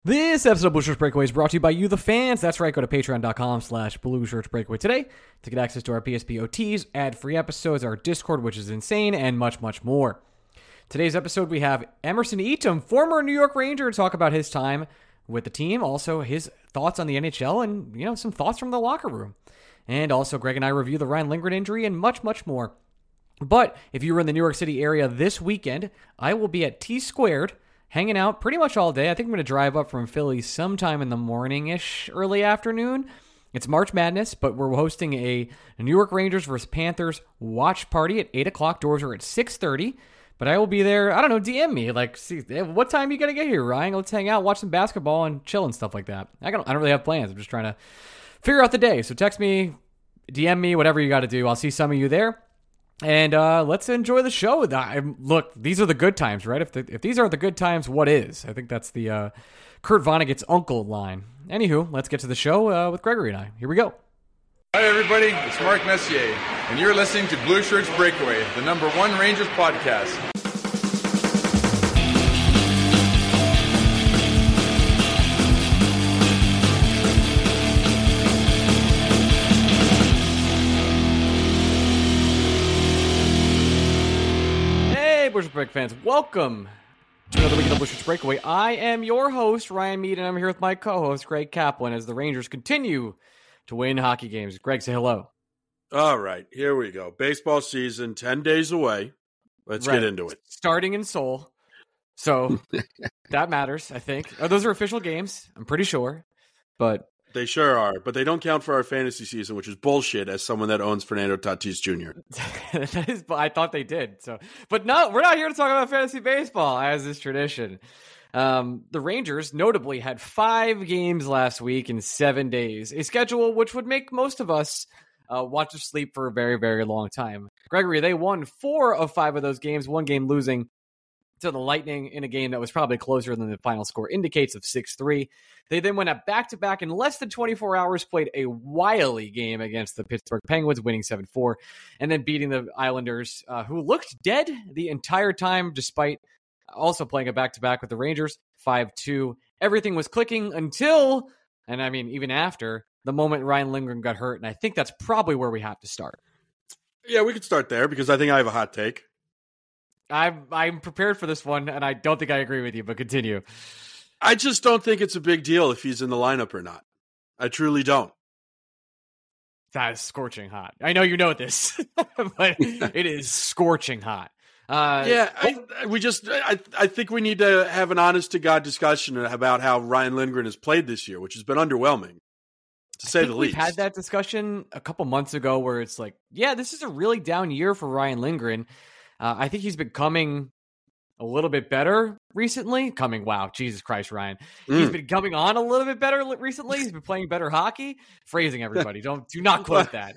This episode of Blue Shirts Breakaway is brought to you by you, the fans. That's right. Go to patreon.com/Blue Shirts Breakaway today to get access to our PSP OTs, ad-free episodes, our Discord, which is insane, and much, much more. Today's episode, we have Emerson Etem, former New York Ranger, to talk about his time with the team, also his thoughts on the NHL, and, some thoughts from the locker room. And also, Greg and I review the Ryan Lindgren injury and much, much more. But if you were in the New York City area this weekend, I will be at T-Squared, hanging out pretty much all day. I think I'm going to drive up from Philly sometime in the morning-ish, early afternoon. It's March Madness, but we're hosting a New York Rangers versus Panthers watch party at 8 o'clock. Doors are at 6:30. But I will be there. I don't know, DM me. See, what time are you going to get here, Ryan? Let's hang out, watch some basketball, and chill and stuff like that. I don't really have plans. I'm just trying to figure out the day. So text me, DM me, whatever you got to do. I'll see some of you there. And let's enjoy the show. Look, these are the good times, right? If these aren't the good times, what is? I think that's the Kurt Vonnegut's uncle line. Anywho, let's get to the show with Gregory and I. Here we go. Hi, everybody. It's Mark Messier, and you're listening to Blue Shirts Breakaway, the #1 Rangers podcast. Blue Shirts Breakaway fans, welcome to another week of the Blue Shirts Breakaway. I am your host, Ryan Mead, and I'm here with my co-host, Greg Kaplan, as the Rangers continue to win hockey games. Greg, say hello. All right, here we go. Baseball season, 10 days away. Let's get into it. Starting in Seoul. So that matters, I think. Those are official games, I'm pretty sure. But they sure are, but they don't count for our fantasy season, which is bullshit as someone that owns Fernando Tatis Jr. I thought they did. But no, we're not here to talk about fantasy baseball, as is tradition. The Rangers notably had 5 games last week in 7 days, a schedule which would make most of us want to sleep for a very, very long time. Gregory, they won 4 of 5 of those games, 1 game losing to the Lightning in a game that was probably closer than the final score indicates of 6-3. They then went up back-to-back in less than 24 hours, played a wily game against the Pittsburgh Penguins, winning 7-4, and then beating the Islanders, who looked dead the entire time, despite also playing a back-to-back with the Rangers, 5-2. Everything was clicking until, and I mean even after, the moment Ryan Lindgren got hurt, and I think that's probably where we have to start. Yeah, we could start there, because I think I have a hot take. I'm prepared for this one, and I don't think I agree with you, but continue. I just don't think it's a big deal if he's in the lineup or not. I truly don't. That is scorching hot. I know you know this, but it is scorching hot. I think we need to have an honest-to-God discussion about how Ryan Lindgren has played this year, which has been underwhelming, to say the least. We've had that discussion a couple months ago where it's like, yeah, this is a really down year for Ryan Lindgren. I think he's been coming a little bit better recently. Wow, Jesus Christ, Ryan. He's been coming on a little bit better recently. He's been playing better hockey. Phrasing, everybody. Do not quote that.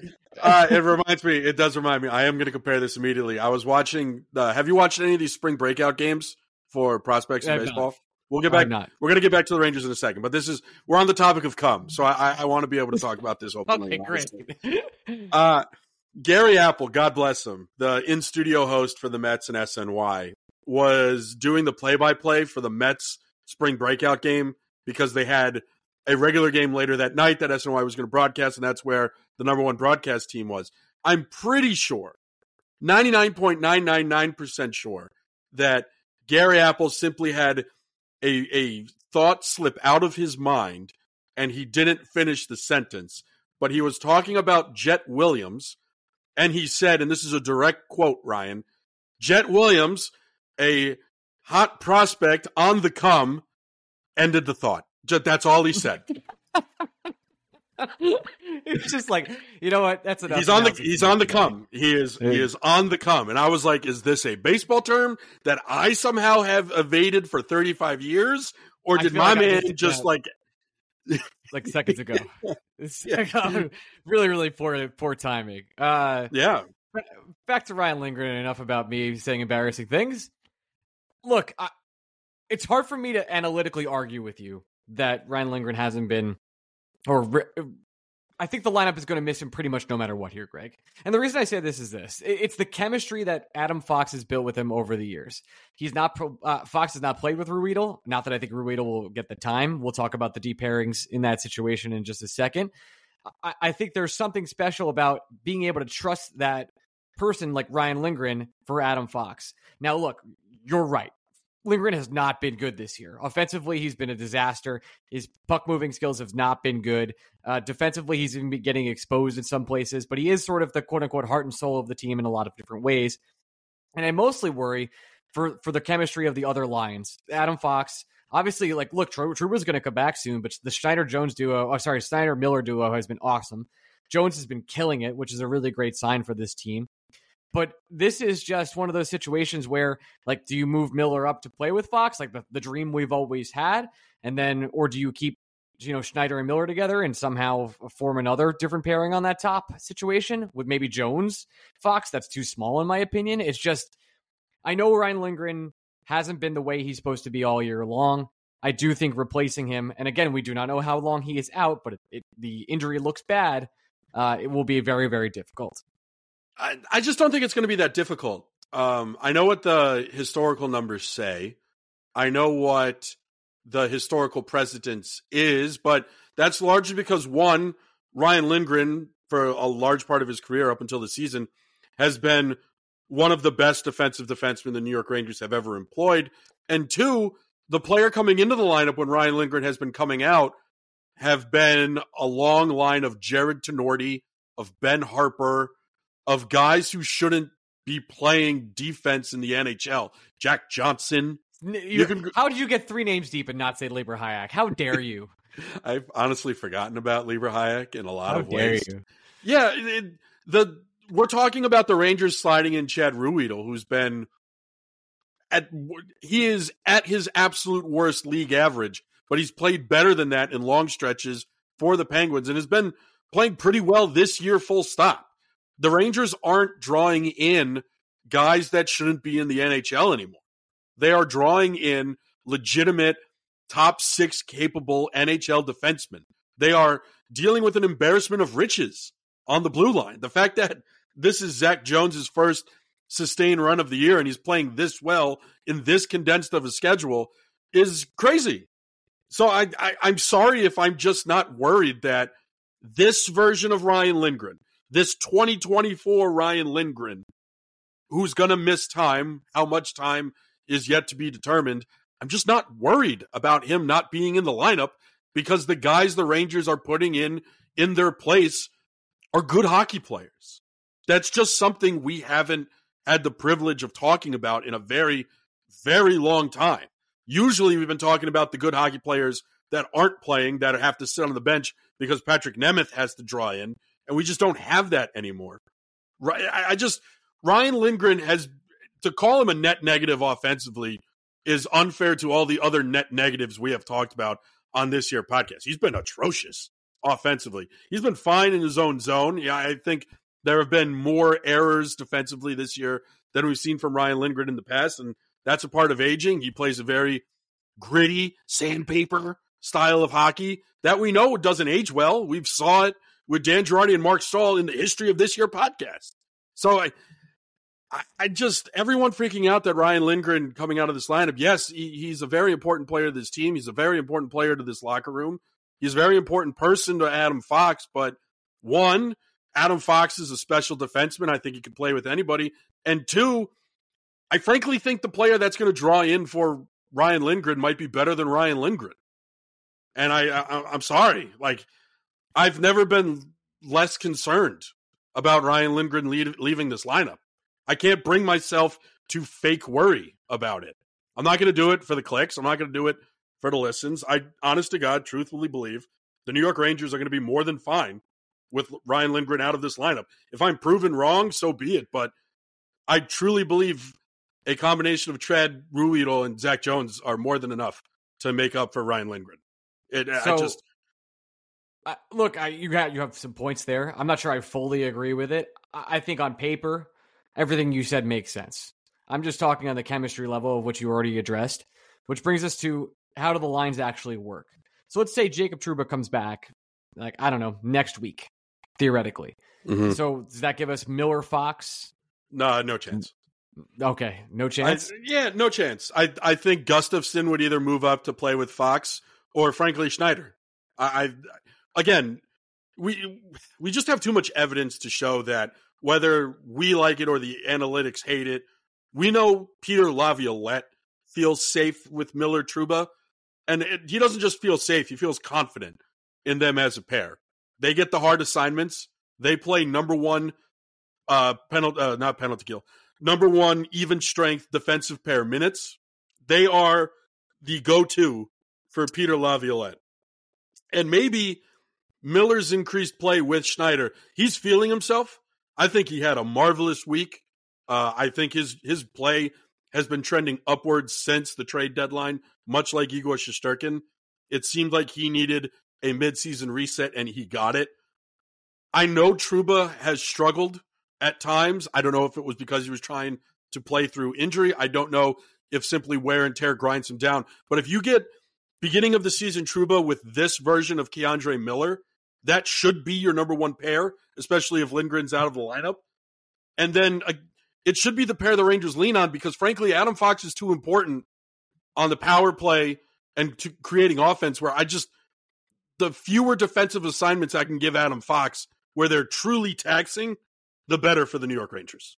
It does remind me. I am going to compare this immediately. I was watching, have you watched any of these spring breakout games for prospects in baseball? Not. We'll get back. We're going to get back to the Rangers in a second, but we're on the topic of cum. So I want to be able to talk about this openly. Okay, great. Gary Apple, God bless him, the in-studio host for the Mets and SNY, was doing the play-by-play for the Mets spring breakout game because they had a regular game later that night that SNY was going to broadcast, and that's where the #1 broadcast team was. I'm pretty sure, 99.999% sure, that Gary Apple simply had a thought slip out of his mind, and he didn't finish the sentence, but he was talking about Jet Williams. And he said, and this is a direct quote, Ryan, Jet Williams, a hot prospect on the come, ended the thought. That's all he said. It's just like, you know what? That's enough. He's on the come. He is on the come. And I was like, is this a baseball term that I somehow have evaded for 35 years? Or did my man just like seconds ago? It's really, really poor timing. Yeah. Back to Ryan Lindgren. Enough about me saying embarrassing things. Look, it's hard for me to analytically argue with you that Ryan Lindgren hasn't been, or I think the lineup is going to miss him pretty much no matter what here, Greg. And the reason I say this is this. It's the chemistry that Adam Fox has built with him over the years. Fox has not played with Ruedel. Not that I think Ruedel will get the time. We'll talk about the deep pairings in that situation in just a second. I think there's something special about being able to trust that person like Ryan Lindgren for Adam Fox. Now, look, you're right. Lindgren has not been good this year. Offensively, he's been a disaster. His puck moving skills have not been good. Defensively, he's even been getting exposed in some places, but he is sort of the quote unquote heart and soul of the team in a lot of different ways. And I mostly worry for the chemistry of the other lines. Adam Fox, obviously, like, look, Trouba's going to come back soon, but the Schneider-Miller duo has been awesome. Jones has been killing it, which is a really great sign for this team. But this is just one of those situations where, like, do you move Miller up to play with Fox, like the dream we've always had? And then, or do you keep, Schneider and Miller together and somehow form another different pairing on that top situation with maybe Jones, Fox? That's too small in my opinion. It's just, I know Ryan Lindgren hasn't been the way he's supposed to be all year long. I do think replacing him, and again, we do not know how long he is out, but the injury looks bad. It will be very, very difficult. I just don't think it's going to be that difficult. I know what the historical numbers say. I know what the historical precedence is, but that's largely because, one, Ryan Lindgren, for a large part of his career up until the season, has been one of the best defensive defensemen the New York Rangers have ever employed. And two, the player coming into the lineup when Ryan Lindgren has been coming out have been a long line of Jared Tenorti, of Ben Harper, of guys who shouldn't be playing defense in the NHL. Jack Johnson. How did you get three names deep and not say Lieber Hayek? How dare you? I've honestly forgotten about Lieber Hayek in a lot of ways. You? Yeah, we're talking about the Rangers sliding in Chad Ruedel, who's been he is at his absolute worst league average, but he's played better than that in long stretches for the Penguins and has been playing pretty well this year, full stop. The Rangers aren't drawing in guys that shouldn't be in the NHL anymore. They are drawing in legitimate top six capable NHL defensemen. They are dealing with an embarrassment of riches on the blue line. The fact that this is Zach Jones' first sustained run of the year and he's playing this well in this condensed of a schedule is crazy. So I'm sorry if I'm just not worried that this version of Ryan Lindgren, this 2024 Ryan Lindgren, who's going to miss time, how much time is yet to be determined. I'm just not worried about him not being in the lineup because the guys the Rangers are putting in their place are good hockey players. That's just something we haven't had the privilege of talking about in a very, very long time. Usually we've been talking about the good hockey players that aren't playing, that have to sit on the bench because Patrick Nemeth has to draw in, and we just don't have that anymore. Ryan Lindgren has, to call him a net negative offensively is unfair to all the other net negatives we have talked about on this year podcast. He's been atrocious offensively. He's been fine in his own zone. Yeah, I think there have been more errors defensively this year than we've seen from Ryan Lindgren in the past, and that's a part of aging. He plays a very gritty, sandpaper style of hockey that we know doesn't age well. We've saw it with Dan Girardi and Mark Stahl in the history of this year podcast. So I just, everyone freaking out that Ryan Lindgren coming out of this lineup, yes, he's a very important player to this team. He's a very important player to this locker room. He's a very important person to Adam Fox, but one, Adam Fox is a special defenseman. I think he can play with anybody. And two, I frankly think the player that's going to draw in for Ryan Lindgren might be better than Ryan Lindgren. And I'm sorry. Like, I've never been less concerned about Ryan Lindgren leaving this lineup. I can't bring myself to fake worry about it. I'm not going to do it for the clicks. I'm not going to do it for the listens. I, honest to God, truthfully believe the New York Rangers are going to be more than fine with Ryan Lindgren out of this lineup. If I'm proven wrong, so be it. But I truly believe a combination of Chad Ruedel and Zach Jones are more than enough to make up for Ryan Lindgren. Look, you have some points there. I'm not sure I fully agree with it. I think on paper, everything you said makes sense. I'm just talking on the chemistry level of which you already addressed, which brings us to how do the lines actually work? So let's say Jacob Trouba comes back like, I don't know, next week, theoretically. Mm-hmm. So does that give us Miller, Fox? No chance. Okay, no chance. No chance. I think Gustafsson would either move up to play with Fox or, frankly, Schneider. Again, we just have too much evidence to show that whether we like it or the analytics hate it, we know Peter Laviolette feels safe with Miller Trouba, and he doesn't just feel safe; he feels confident in them as a pair. They get the hard assignments. They play number one not penalty kill. Number one, even strength defensive pair minutes. They are the go-to for Peter Laviolette. And maybe Miller's increased play with Schneider. He's feeling himself. I think he had a marvelous week. I think his play has been trending upwards since the trade deadline, much like Igor Shesterkin. It seemed like he needed a midseason reset, and he got it. I know Trouba has struggled at times. I don't know if it was because he was trying to play through injury. I don't know if simply wear and tear grinds him down. But if you get beginning of the season Trouba with this version of Keandre Miller, that should be your number one pair, especially if Lindgren's out of the lineup. And then it should be the pair the Rangers lean on because, frankly, Adam Fox is too important on the power play and to creating offense where the fewer defensive assignments I can give Adam Fox where they're truly taxing, the better for the New York Rangers.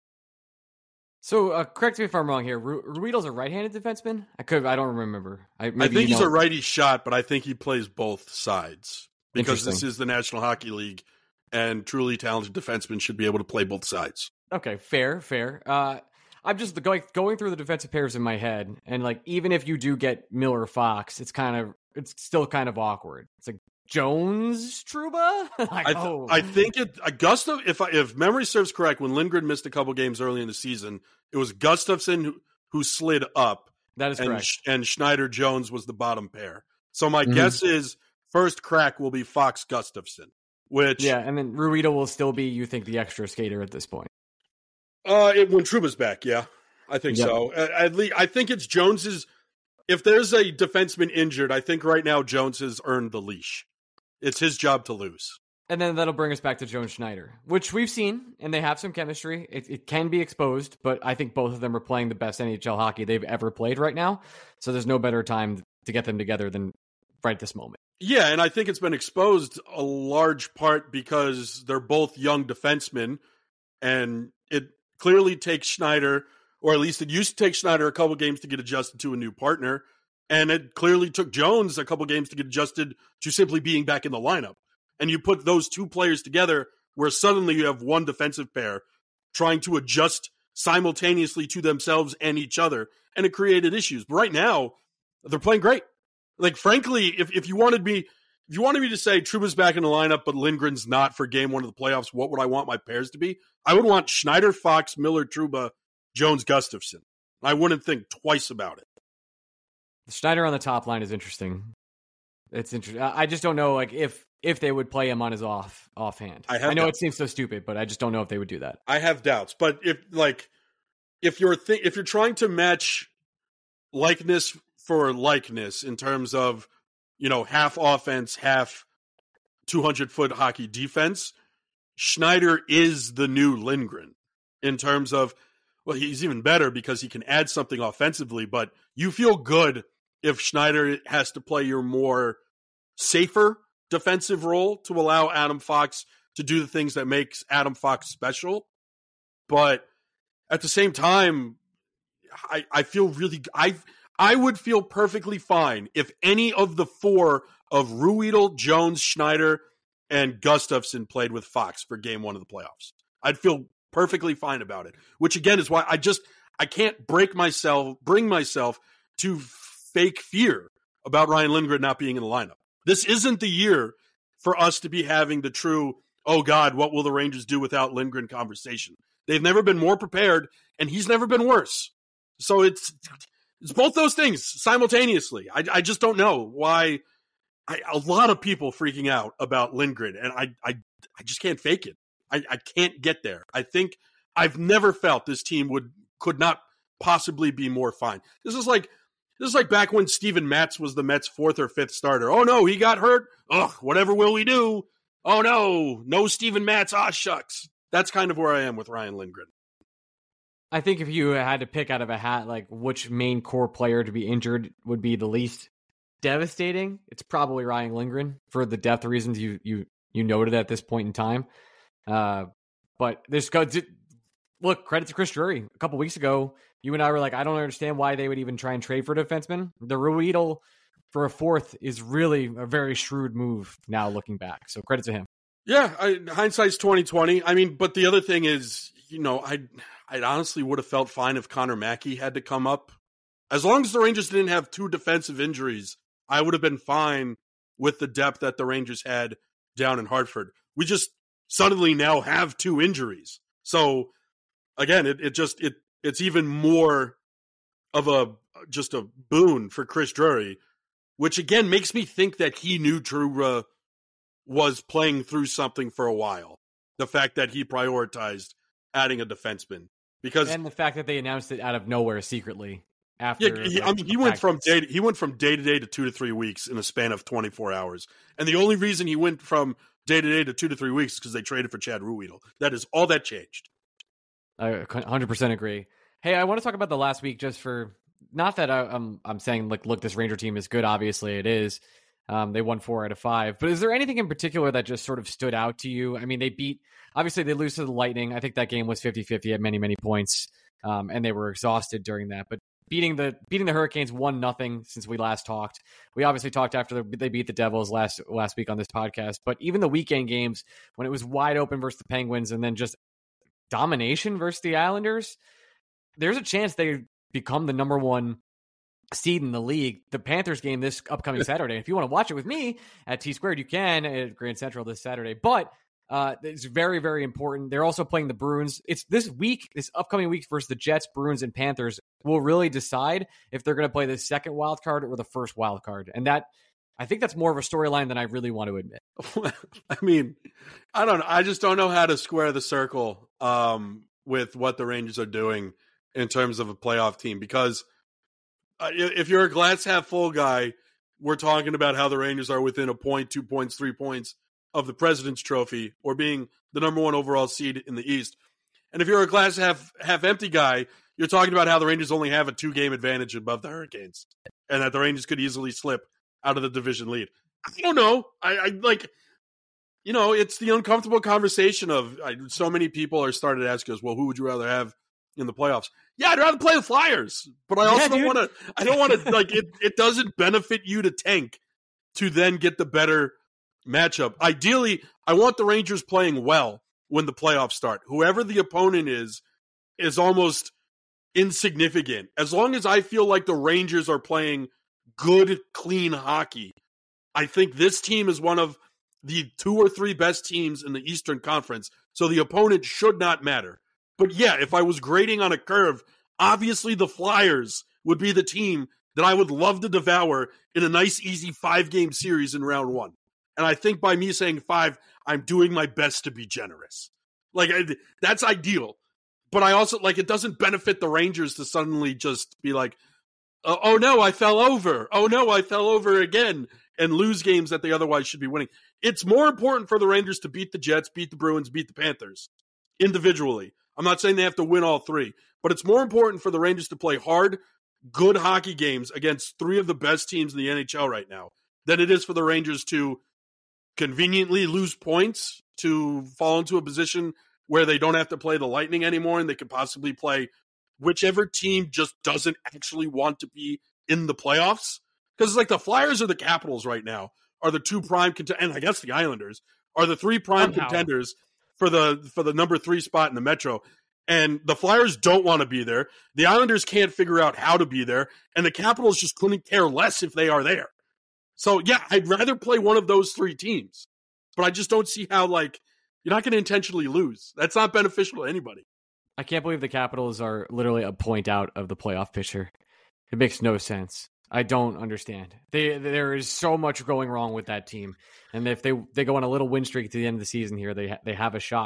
So, correct me if I'm wrong here. Ruidel's a right-handed defenseman? I don't remember. I think he's a righty shot, but I think he plays both sides because this is the National Hockey League, and truly talented defensemen should be able to play both sides. Okay, fair. I'm just going through the defensive pairs in my head, and like even if you do get Miller Fox, it's still kind of awkward. It's like Jones Trouba. I think Gustav. If memory serves correct, when Lindgren missed a couple games early in the season, it was Gustafsson who slid up. That is correct. And Schneider Jones was the bottom pair. So my guess is first crack will be Fox Gustafsson. And then Ruidel will still be, you think, the extra skater at this point. When Trouba's back, yeah, I think so. At least I think it's Jones's. If there's a defenseman injured, I think right now Jones has earned the leash. It's his job to lose. And then that'll bring us back to Jones Schneider, which we've seen, and they have some chemistry. It can be exposed, but I think both of them are playing the best NHL hockey they've ever played right now. So there's no better time to get them together than right this moment. Yeah, and I think it's been exposed a large part because they're both young defensemen, and it clearly takes Schneider, or at least it used to take Schneider a couple games to get adjusted to a new partner. And it clearly took Jones a couple games to get adjusted to simply being back in the lineup. And you put those two players together where suddenly you have one defensive pair trying to adjust simultaneously to themselves and each other. And it created issues. But right now, they're playing great. Like, frankly, if you wanted me to say Trouba's back in the lineup, but Lindgren's not for game one of the playoffs, what would I want my pairs to be? I would want Schneider, Fox, Miller, Trouba, Jones, Gustafsson. I wouldn't think twice about it. Schneider on the top line is interesting. It's interesting. I just don't know, like if they would play him on his offhand. I know it seems so stupid, but I just don't know if they would do that. I have doubts, but if you're trying to match likeness for likeness in terms of half offense, half 200-foot hockey defense, Schneider is the new Lindgren in terms of. Well, he's even better because he can add something offensively, but you feel good if Schneider has to play your more safer defensive role to allow Adam Fox to do the things that makes Adam Fox special. But at the same time, I feel really I would feel perfectly fine if any of the four of Ruidel, Jones, Schneider, and Gustafsson played with Fox for game one of the playoffs. I'd feel perfectly fine about it, which again is why I can't bring myself to fake fear about Ryan Lindgren not being in the lineup. This isn't the year for us to be having the true, oh God, what will the Rangers do without Lindgren conversation. They've never been more prepared, and he's never been worse. So it's both those things simultaneously. I just don't know why a lot of people freaking out about Lindgren, and I just can't fake it. I can't get there. I think I've never felt this team could not possibly be more fine. This is like This is like back when Steven Matz was the Mets' 4th or 5th starter. Oh no, he got hurt. Ugh, whatever will we do? Oh no Steven Matz. Ah, shucks. That's kind of where I am with Ryan Lindgren. I think if you had to pick out of a hat, like which main core player to be injured would be the least devastating, it's probably Ryan Lindgren for the depth reasons you noted at this point in time. But there's look, credit to Chris Drury. A couple weeks ago, you and I were like, I don't understand why they would even try and trade for a defenseman. The Ruedel for a 4th is really a very shrewd move now looking back. So credit to him. Yeah, hindsight's 20/20. I mean, but the other thing is, I honestly would have felt fine if Connor Mackey had to come up. As long as the Rangers didn't have 2 defensive injuries, I would have been fine with the depth that the Rangers had down in Hartford. We just suddenly now have 2 injuries. So again, it's even more of a boon for Chris Drury, which again makes me think that he knew Trouba was playing through something for a while. The fact that he prioritized adding a defenseman and the fact that they announced it out of nowhere secretly after. Yeah, he went from day to day to 2 to 3 weeks in a span of 24 hours, and the only reason he went from day to day to 2 to 3 weeks is because they traded for Chad Ruedel. That is all that changed. I 100% agree. Hey, I want to talk about the last week just for not that I'm saying like, look, this Ranger team is good. Obviously, it is. They won 4 out of 5. But is there anything in particular that just sort of stood out to you? I mean, obviously they lose to the Lightning. I think that game was 50-50 at many, many points. And they were exhausted during that. But beating the Hurricanes 1-0 since we last talked. We obviously talked after they beat the Devils last week on this podcast. But even the weekend games when it was wide open versus the Penguins and then just domination versus the Islanders, there's a chance they become the number 1 seed in the league. The Panthers game this upcoming Saturday. If you want to watch it with me at T-Squared, you can at Grand Central this Saturday. But it's very, very important. They're also playing the Bruins. It's this upcoming week versus the Jets, Bruins, and Panthers will really decide if they're going to play the second wild card or the first wild card. And that, I think that's more of a storyline than I really want to admit. I mean, I don't know. I just don't know how to square the circle with what the Rangers are doing in terms of a playoff team, because if you're a glass half full guy, we're talking about how the Rangers are within a point, 2 points, 3 points of the President's Trophy or being the number 1 overall seed in the East. And if you're a glass half empty guy, you're talking about how the Rangers only have a 2-game advantage above the Hurricanes and that the Rangers could easily slip out of the division lead. I don't know. I like, it's the uncomfortable conversation of so many people are started to ask us, well, who would you rather have in the playoffs? Yeah, I'd rather play the Flyers, but I also don't want to like it doesn't benefit you to tank to then get the better matchup. Ideally, I want the Rangers playing well when the playoffs start. Whoever the opponent is almost insignificant. As long as I feel like the Rangers are playing good, clean hockey, I think this team is one of the 2 or 3 best teams in the Eastern Conference, so the opponent should not matter. But yeah, if I was grading on a curve, obviously the Flyers would be the team that I would love to devour in a nice, easy 5-game series in round 1. And I think by me saying 5, I'm doing my best to be generous. Like, that's ideal. But I also, it doesn't benefit the Rangers to suddenly just be like, oh no, I fell over. Oh no, I fell over again, and lose games that they otherwise should be winning. It's more important for the Rangers to beat the Jets, beat the Bruins, beat the Panthers individually. I'm not saying they have to win all 3, but it's more important for the Rangers to play hard, good hockey games against 3 of the best teams in the NHL right now than it is for the Rangers to conveniently lose points, to fall into a position where they don't have to play the Lightning anymore and they could possibly play whichever team just doesn't actually want to be in the playoffs. Because it's like the Flyers or the Capitals right now are the 2 prime contenders, and I guess the Islanders are the 3 prime contenders for the number 3 spot in the Metro. And the Flyers don't want to be there. The Islanders can't figure out how to be there. And the Capitals just couldn't care less if they are there. So, yeah, I'd rather play one of those 3 teams. But I just don't see how, you're not going to intentionally lose. That's not beneficial to anybody. I can't believe the Capitals are literally a point out of the playoff picture. It makes no sense. I don't understand. There is so much going wrong with that team. And if they go on a little win streak to the end of the season here, they have a shot.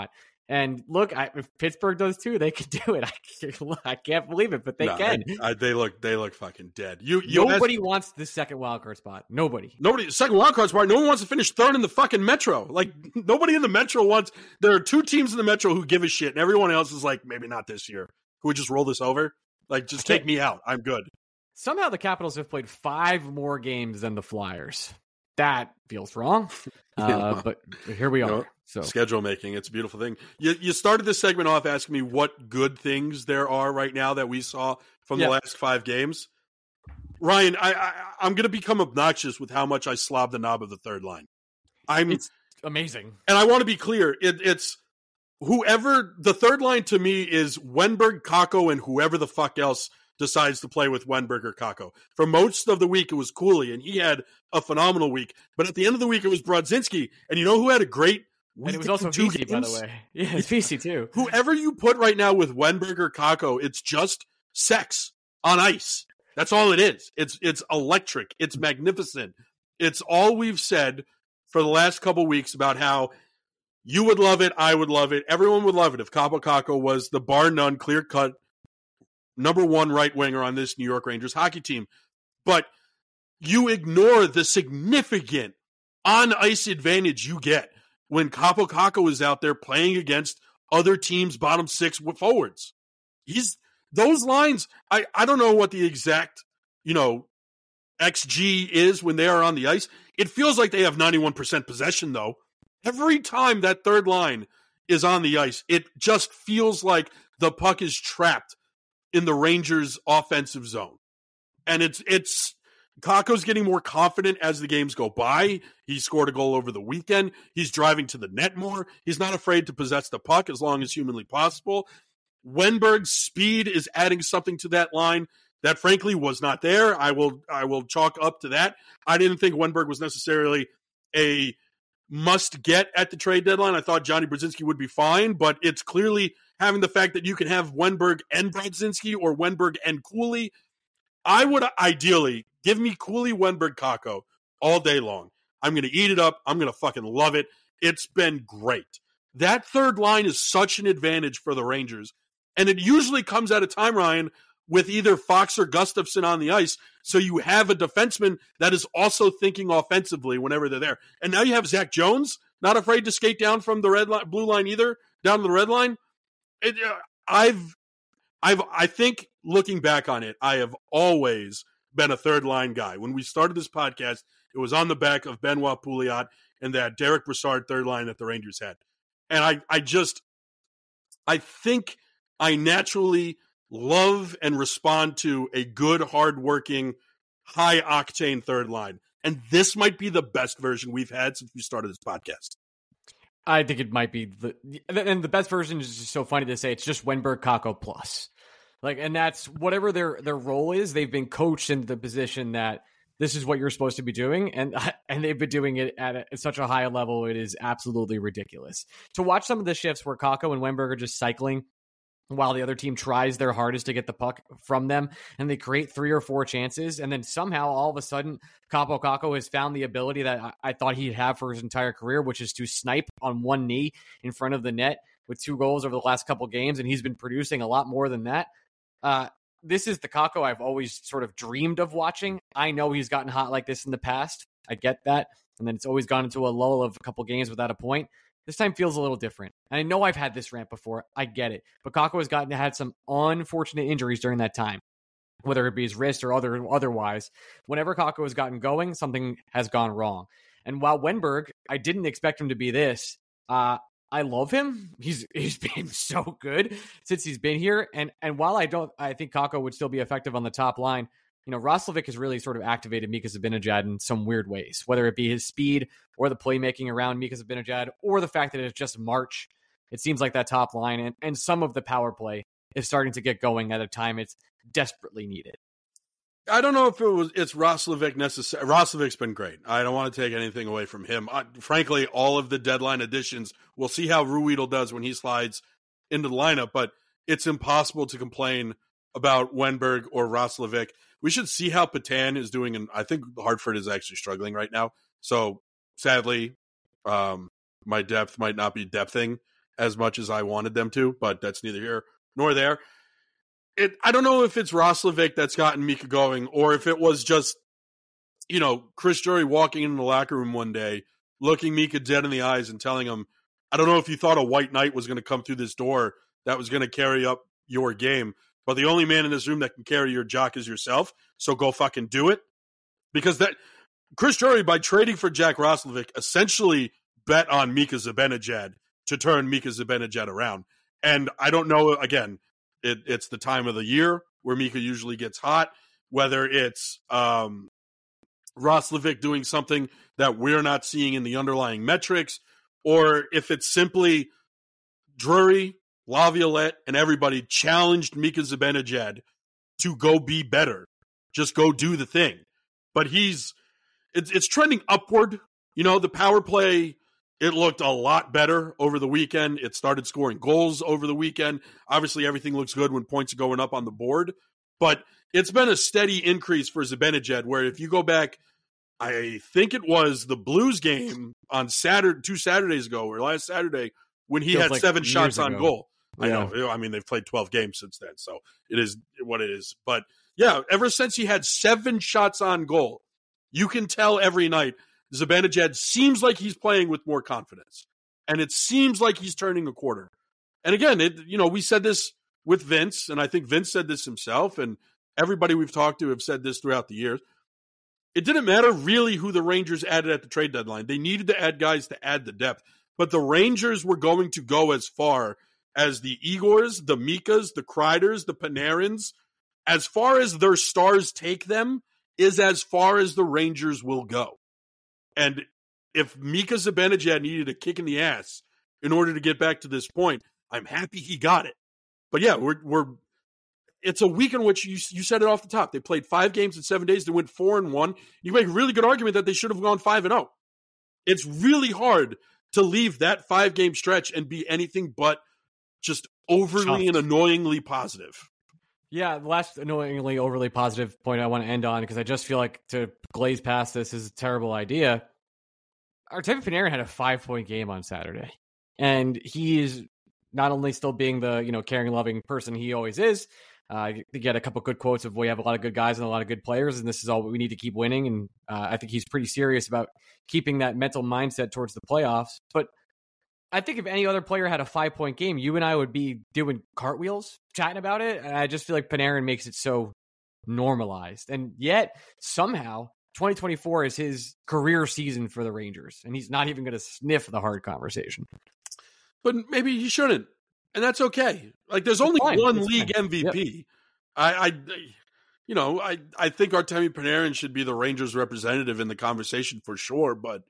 And look, if Pittsburgh does too, they can do it. I can't believe it, but they can. They look fucking dead. Nobody wants the second wild card spot. Nobody. Second wild card spot. No one wants to finish third in the fucking Metro. Like, nobody in the Metro wants. There are 2 teams in the Metro who give a shit, and everyone else is like, maybe not this year. Can we just roll this over? Like, just take me out. I'm good. Somehow the Capitals have played 5 more games than the Flyers. That feels wrong. But here we are. So schedule making, it's a beautiful thing. You started this segment off asking me what good things there are right now that we saw from the last 5 games. Ryan, I'm going to become obnoxious with how much I slob the knob of the third line. It's amazing. And I want to be clear. It's whoever the third line to me is Wennberg, Kakko, and whoever the fuck else decides to play with Wennberg or Kakko. For most of the week, it was Cooley, and he had a phenomenal week. But at the end of the week, it was Brodzinski. And you know who had a great week? And it was also VC, by the way. Yeah, it's VC, too. Whoever you put right now with Wennberg or Kakko, it's just sex on ice. That's all it is. It's electric. It's magnificent. It's all we've said for the last couple weeks about how you would love it, I would love it, everyone would love it if Kaapo Kakko was the bar none, clear-cut number 1 right winger on this New York Rangers hockey team. But you ignore the significant on-ice advantage you get when Kaapo Kakko is out there playing against other teams' bottom 6 forwards. Those lines, I don't know what the exact, XG is when they are on the ice. It feels like they have 91% possession, though. Every time that third line is on the ice, it just feels like the puck is trapped in the Rangers' offensive zone. And it's Kakko's getting more confident as the games go by. He scored a goal over the weekend. He's driving to the net more. He's not afraid to possess the puck as long as humanly possible. Wennberg's speed is adding something to that line that frankly was not there. I will chalk up to that. I didn't think Wennberg was necessarily a must get at the trade deadline. I thought Johnny Brodzinski would be fine, but it's clearly having the fact that you can have Wennberg and Brodzinski or Wennberg and Cooley. I would ideally give me Cooley, Wennberg, Kakko all day long. I'm going to eat it up. I'm going to fucking love it. It's been great. That third line is such an advantage for the Rangers. And it usually comes at a time, Ryan, with either Fox or Gustafsson on the ice. So you have a defenseman that is also thinking offensively whenever they're there. And now you have Zach Jones, not afraid to skate down from the blue line either, down to the red line. I think looking back on it, I have always been a third line guy. When we started this podcast, it was on the back of Benoit Pouliot and that Derek Brassard third line that the Rangers had. And I think I naturally love and respond to a good, hardworking, high-octane third line. And this might be the best version we've had since we started this podcast. I think it might be and the best version is just so funny to say. It's just Wennberg, Kakko plus. And that's whatever their role is. They've been coached into the position that this is what you're supposed to be doing, and they've been doing it at such a high level. It is absolutely ridiculous to watch some of the shifts where Kakko and Wennberg are just cycling while the other team tries their hardest to get the puck from them, and they create 3 or 4 chances, and then somehow all of a sudden Kaapo Kakko has found the ability that I thought he'd have for his entire career, which is to snipe on one knee in front of the net with 2 goals over the last couple games, and he's been producing a lot more than that. This is the Kakko I've always sort of dreamed of watching. I know he's gotten hot like this in the past. I get that. And then it's always gone into a lull of a couple games without a point. This time feels a little different. And I know I've had this rant before. I get it. But Kakko has had some unfortunate injuries during that time, whether it be his wrist or otherwise. Whenever Kakko has gotten going, something has gone wrong. And while Wennberg, I didn't expect him to be this. I love him. He's been so good since he's been here. And while I think Kakko would still be effective on the top line, Roslovic has really sort of activated Mika Zibanejad in some weird ways, whether it be his speed or the playmaking around Mika Zibanejad or the fact that it's just March. It seems like that top line and some of the power play is starting to get going at a time it's desperately needed. I don't know if it's Roslovic necessary. Roslovic's been great. I don't want to take anything away from him. Frankly, all of the deadline additions, we'll see how Ruhwedel does when he slides into the lineup, but it's impossible to complain about Wennberg or Roslovic. We should see how Patan is doing, and I think Hartford is actually struggling right now. So sadly, my depth might not be depthing as much as I wanted them to, but that's neither here nor there. I don't know if it's Roslovic that's gotten Mika going, or if it was just, Chris Drury walking into the locker room one day, looking Mika dead in the eyes and telling him, I don't know if you thought a white knight was going to come through this door that was going to carry up your game, but the only man in this room that can carry your jock is yourself, so go fucking do it. Because that Chris Drury, by trading for Jack Roslovic, essentially bet on Mika Zibanejad to turn Mika Zibanejad around. And I don't know, again, it's the time of the year where Mika usually gets hot, whether it's Roslovic doing something that we're not seeing in the underlying metrics, or if it's simply Drury, Laviolette, and everybody challenged Mika Zibanejad to go be better. Just go do the thing. But it's trending upward. The power play, it looked a lot better over the weekend. It started scoring goals over the weekend. Obviously, everything looks good when points are going up on the board. But it's been a steady increase for Zibanejad, where if you go back, I think it was the Blues game on Saturday, 2 Saturdays ago, or last Saturday, when he had 7 shots on goal. Yeah. I know. I mean, they've played 12 games since then, so it is what it is. But yeah, ever since he had 7 shots on goal, you can tell every night Zibanejad seems like he's playing with more confidence, and it seems like he's turning a quarter. And again, we said this with Vince, and I think Vince said this himself, and everybody we've talked to have said this throughout the years. It didn't matter really who the Rangers added at the trade deadline. They needed to add guys to add the depth, but the Rangers were going to go as far as the Igors, the Mikas, the Kreiders, the Panarins. As far as their stars take them is as far as the Rangers will go. And if Mika Zibanejad needed a kick in the ass in order to get back to this point, I'm happy he got it. But yeah, it's a week in which you said it off the top. They played 5 games in 7 days. They went 4-1. You make a really good argument that they should have gone 5-0. It's really hard to leave that 5-game stretch and be anything but just overly and annoyingly positive. Yeah, the last annoyingly overly positive point I want to end on, because I just feel like to glaze past this is a terrible idea. Artemi Panarin had a 5-point game on Saturday, and he is not only still being the caring, loving person he always is. You get a couple good quotes of, we have a lot of good guys and a lot of good players, and this is all we need to keep winning. And I think he's pretty serious about keeping that mental mindset towards the playoffs. But I think if any other player had a 5-point game, you and I would be doing cartwheels, chatting about it. And I just feel like Panarin makes it so normalized. And yet, somehow, 2024 is his career season for the Rangers, and he's not even going to sniff the hard conversation. But maybe he shouldn't. And that's okay. Like, there's only one league MVP. Yep. I think Artemi Panarin should be the Rangers representative in the conversation for sure. But,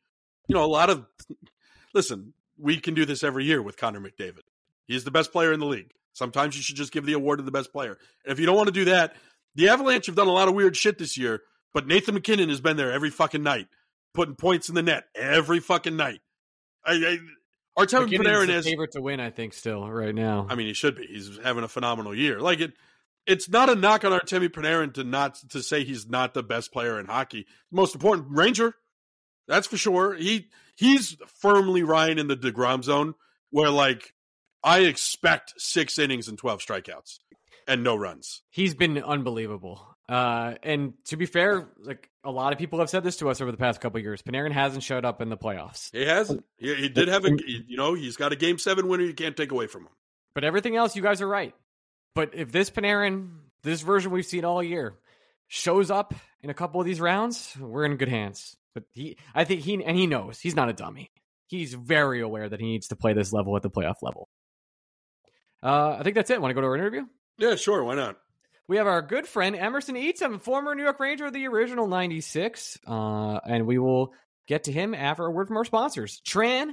listen, we can do this every year with Connor McDavid. He's the best player in the league. Sometimes you should just give the award to the best player. And if you don't want to do that, the Avalanche have done a lot of weird shit this year, but Nathan MacKinnon has been there every fucking night, putting points in the net every fucking night. Artemi Panarin is the favorite to win, I think, still right now. I mean, he should be. He's having a phenomenal year. Like, it's not a knock on Artemi Panarin to say he's not the best player in hockey. Most important, Ranger, that's for sure. He's firmly Ryan in the DeGrom zone, where, like, I expect 6 innings and 12 strikeouts and no runs. He's been unbelievable. And to be fair, like, a lot of people have said this to us over the past couple of years. Panarin hasn't showed up in the playoffs. He hasn't. He did have he's got a Game 7 winner you can't take away from him. But everything else, you guys are right. But if this Panarin, this version we've seen all year, shows up in a couple of these rounds, we're in good hands. But I think he knows. He's not a dummy. He's very aware that he needs to play this level at the playoff level. I think that's it. Want to go to our interview? Yeah, sure. Why not? We have our good friend Emerson Eatsum, former New York Ranger of the original 96. And we will get to him after a word from our sponsors. Transition.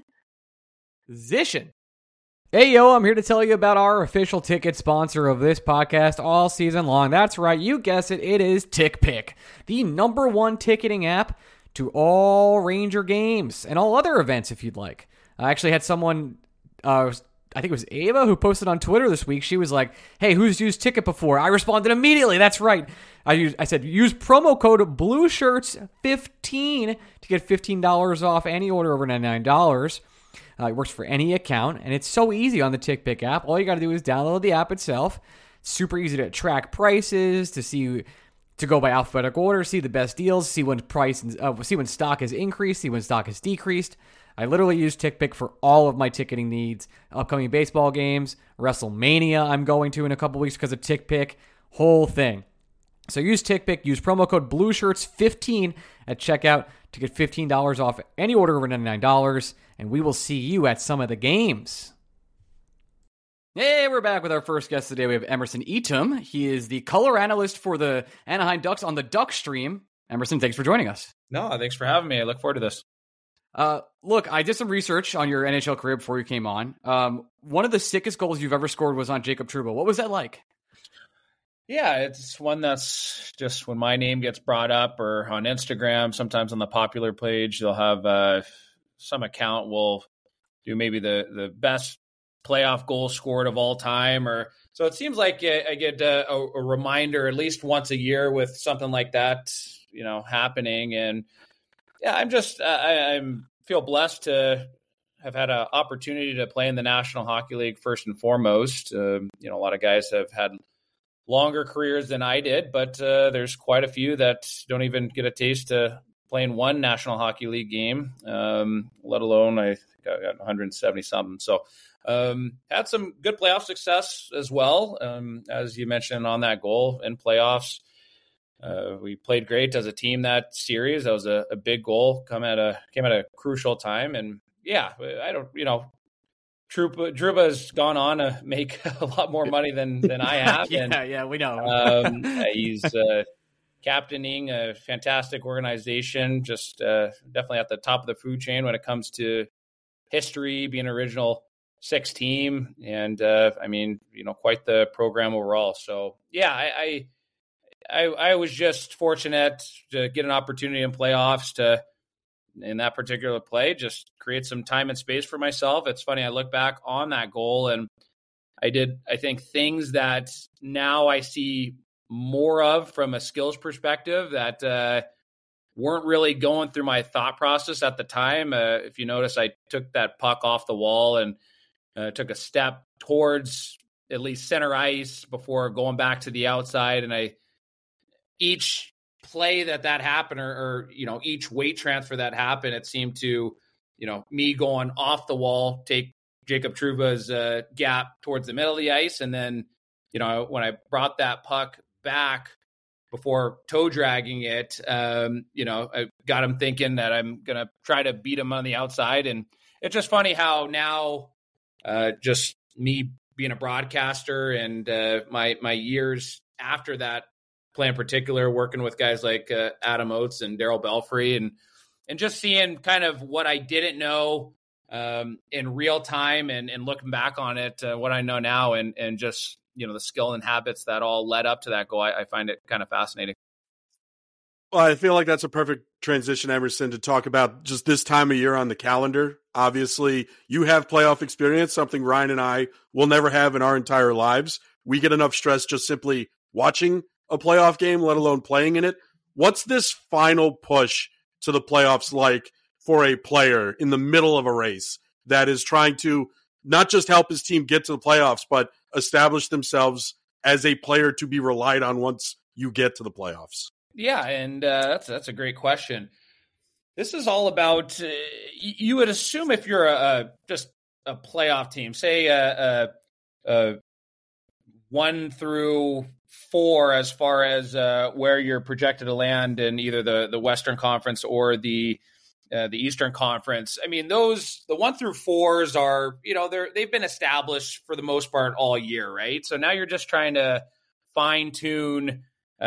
Hey, yo, I'm here to tell you about our official ticket sponsor of this podcast all season long. That's right, you guessed it, it is TickPick, the #1 ticketing app to all Ranger games and all other events if you'd like. I actually had someone, I think it was Ava, who posted on Twitter this week. She was like, hey, who's used Ticket before? I responded immediately. That's right. I said, use promo code BlueShirts15 to get $15 off any order over $99. It works for any account, and it's so easy on the TickPick app. All you got to do is download the app itself. It's super easy to track prices, to go by alphabetical order, see the best deals, see when see when stock has increased, see when stock has decreased. I literally use TickPick for all of my ticketing needs. Upcoming baseball games, WrestleMania I'm going to in a couple weeks because of TickPick, whole thing. So use TickPick, use promo code BlueShirts15 at checkout to get $15 off any order over $99, and we will see you at some of the games. Hey, we're back with our first guest today. We have Emerson Etem. He is the color analyst for the Anaheim Ducks on the Duck Stream. Emerson, thanks for joining us. No, thanks for having me. I look forward to this. Look, I did some research on your NHL career before you came on. One of the sickest goals you've ever scored was on Jacob Trouba. What was that like? Yeah, it's one that's just when my name gets brought up or on Instagram, sometimes on the popular page, they'll have some account will do maybe the best playoff goal scored of all time. Or so it seems like I get a reminder at least once a year with something like that, happening. And yeah, I feel blessed to have had an opportunity to play in the National Hockey League first and foremost. A lot of guys have had longer careers than I did, but there's quite a few that don't even get a taste to play in one National Hockey League game, let alone I got 170 something. So had some good playoff success as well. As you mentioned on that goal in playoffs, we played great as a team that series. That was a big goal, came at a crucial time. And yeah, Trouba has gone on to make a lot more money than I have. Yeah, we know. He's captaining a fantastic organization, just definitely at the top of the food chain when it comes to history, being an original 6 team, and quite the program overall. So yeah, I was just fortunate to get an opportunity in playoffs to, in that particular play, just create some time and space for myself. It's funny, I look back on that goal and I think things that now I see more of from a skills perspective that weren't really going through my thought process at the time. If you notice, I took that puck off the wall and took a step towards at least center ice before going back to the outside. And each play that happened or each weight transfer that happened, it seemed to, me going off the wall, take Jacob Trouba's gap towards the middle of the ice. And then, when I brought that puck back before toe dragging it, I got him thinking that I'm going to try to beat him on the outside. And it's just funny how now just me being a broadcaster and my years after that play in particular, working with guys like Adam Oates and Darryl Belfry and just seeing kind of what I didn't know in real time and looking back on it, what I know now and just, the skill and habits that all led up to that goal. I find it kind of fascinating. Well, I feel like that's a perfect transition, Emerson, to talk about just this time of year on the calendar. Obviously, you have playoff experience, something Ryan and I will never have in our entire lives. We get enough stress just simply watching a playoff game, let alone playing in it. What's this final push to the playoffs like for a player in the middle of a race that is trying to not just help his team get to the playoffs, but establish themselves as a player to be relied on once you get to the playoffs? Yeah, and that's a great question. This is all about, you would assume if you're just a playoff team, say 1 through 4 as far as where you're projected to land in either the Western Conference or the Eastern Conference. I mean, the 1 through 4s are, they've been established for the most part all year, right? So now you're just trying to fine tune,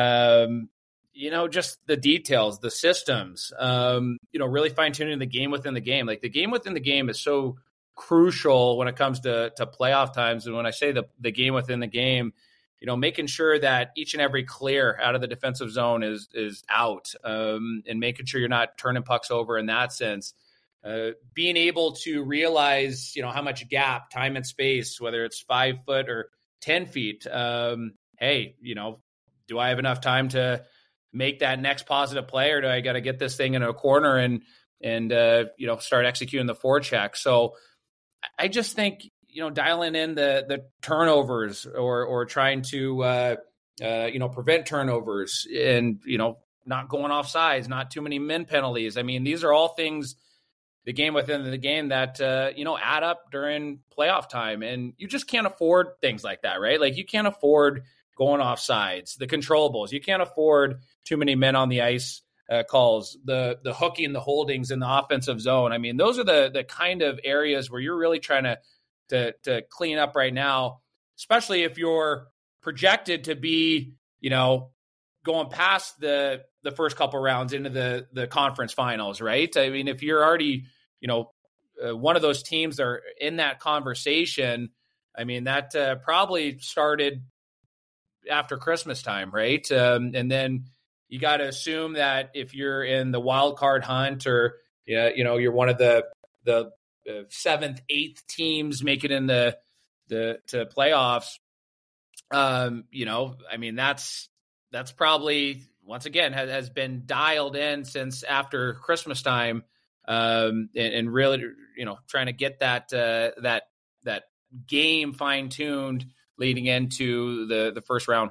just the details, the systems, really fine tuning the game within the game. Like the game within the game is so crucial when it comes to playoff times. And when I say the game within the game, making sure that each and every clear out of the defensive zone is out, and making sure you're not turning pucks over in that sense. Being able to realize, how much gap, time and space, whether it's 5 foot or 10 feet. Hey, do I have enough time to make that next positive play, or do I got to get this thing in a corner and start executing the forecheck. So I just think, dialing in the turnovers or trying to, prevent turnovers and, not going off sides, not too many min penalties. I mean, these are all things, the game within the game that, add up during playoff time. And you just can't afford things like that, right? Like you can't afford going off sides, the controllables. You can't afford too many men on the ice calls, the hooking, the holdings in the offensive zone. I mean, those are the kind of areas where you're really trying to clean up right now, especially if you're projected to be, going past the first couple rounds into the conference finals, right? I mean, if you're already, one of those teams that are in that conversation, I mean, that probably started after Christmas time, right? And then you got to assume that if you're in the wild card hunt or, you're one of the 7th, 8th teams making in to playoffs, I mean, that's probably, once again, has been dialed in since after Christmas time, and really, trying to get that game fine-tuned leading into the first round.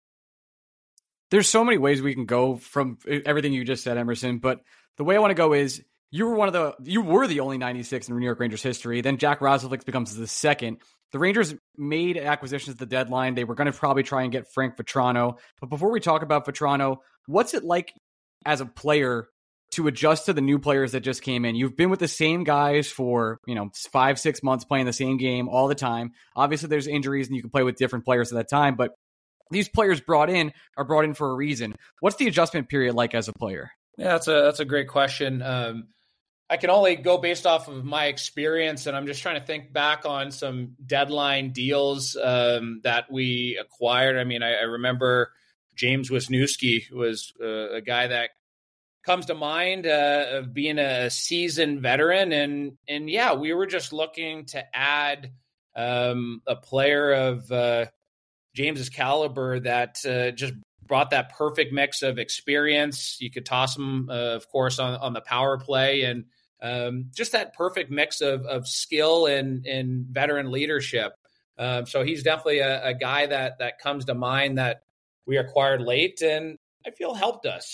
There's so many ways we can go from everything you just said, Emerson, but the way I want to go is you were the only 96 in New York Rangers history. Then Jack Roslovic becomes the second. The Rangers made acquisitions at the deadline. They were going to probably try and get Frank Vatrano. But before we talk about Vatrano, what's it like as a player to adjust to the new players that just came in? You've been with the same guys for, 5-6 months playing the same game all the time. Obviously, there's injuries and you can play with different players at that time, but these players are brought in for a reason. What's the adjustment period like as a player? Yeah, that's a great question. I can only go based off of my experience, and I'm just trying to think back on some deadline deals that we acquired. I mean, I remember James Wisniewski was a guy that comes to mind of being a seasoned veteran, and yeah, we were just looking to add a player of James's caliber that just brought that perfect mix of experience. You could toss him, of course, on the power play, and just that perfect mix of skill and veteran leadership. So he's definitely a guy that comes to mind that we acquired late and I feel helped us,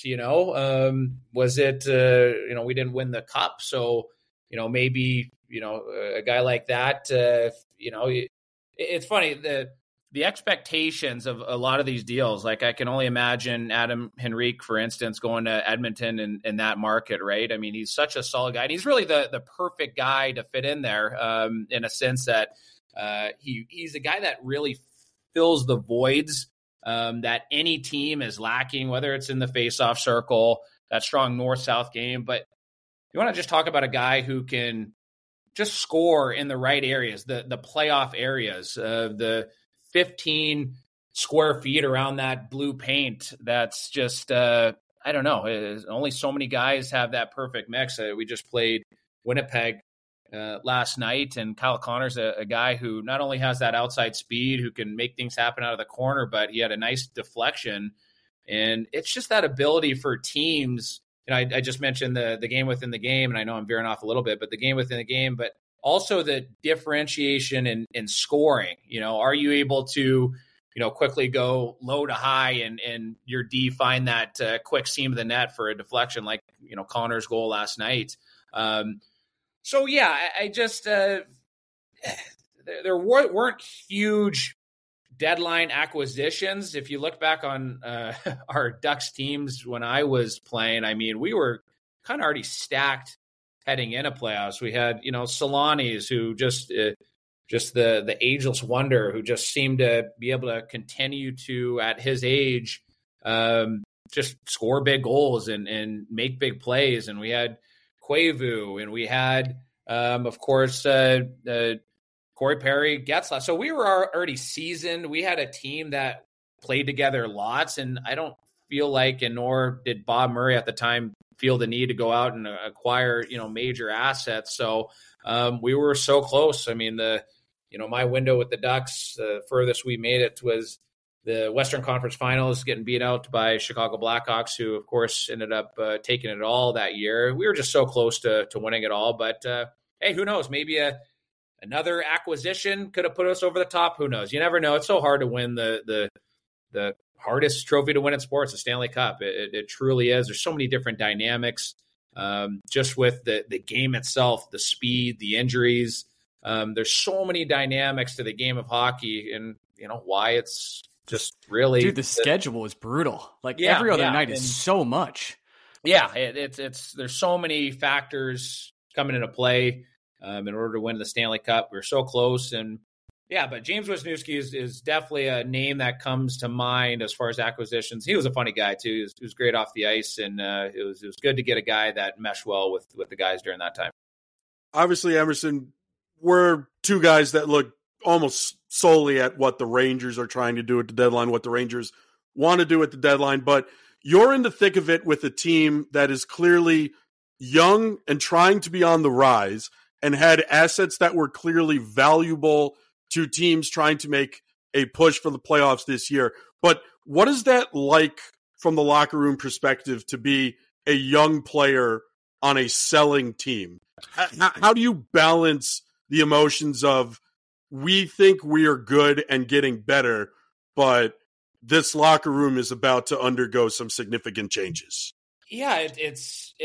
was it, we didn't win the cup. So, maybe, a guy like that, it's funny, the expectations of a lot of these deals, like I can only imagine Adam Henrique, for instance, going to Edmonton in that market, right? I mean, he's such a solid guy. And he's really the perfect guy to fit in there in a sense that he's a guy that really fills the voids that any team is lacking, whether it's in the face-off circle, that strong north-south game. But you want to just talk about a guy who can just score in the right areas, the playoff areas, the 15 square feet around that blue paint. That's just, I don't know. Only so many guys have that perfect mix. We just played Winnipeg last night, and Kyle Connor's a guy who not only has that outside speed, who can make things happen out of the corner, but he had a nice deflection. And it's just that ability for teams. I just mentioned the game within the game, and I know I'm veering off a little bit, but the game within the game, but also the differentiation in scoring. Are you able to, quickly go low to high and your D find that quick seam of the net for a deflection like, Connor's goal last night. So, yeah, I just there weren't huge deadline acquisitions. If you look back on our Ducks teams when I was playing, I mean, we were kind of already stacked heading into playoffs. We had, Solanis, who just the ageless wonder, who just seemed to be able to continue to, at his age, just score big goals and make big plays. And we had Koivu, and we had, of course, Corey Perry, Getzlaff. So we were already seasoned. We had a team that played together lots, and I don't feel like, and nor did Bob Murray at the time, feel the need to go out and acquire, major assets. So we were so close. I mean, my window with the Ducks, furthest we made it was the Western Conference Finals, getting beat out by Chicago Blackhawks, who of course ended up taking it all that year. We were just so close to winning it all, but hey, who knows? Maybe another acquisition could have put us over the top. Who knows? You never know. It's so hard to win the hardest trophy to win in sports, the Stanley Cup. It truly is. There's so many different dynamics, just with the game itself, the speed, the injuries. There's so many dynamics to the game of hockey, and why it's just really, dude, the schedule is brutal. Like every other night is so much. Yeah, it's there's so many factors coming into play in order to win the Stanley Cup. We're so close, and but James Wisniewski is definitely a name that comes to mind as far as acquisitions. He was a funny guy too. He was great off the ice, and it was good to get a guy that meshed well with the guys during that time. Obviously, Emerson, we're two guys that look almost solely at what the Rangers are trying to do at the deadline, what the Rangers want to do at the deadline, but you're in the thick of it with a team that is clearly young and trying to be on the rise and had assets that were clearly valuable to teams trying to make a push for the playoffs this year. But what is that like from the locker room perspective to be a young player on a selling team? How do you balance the emotions of, we think we are good and getting better, but this locker room is about to undergo some significant changes? Yeah, it's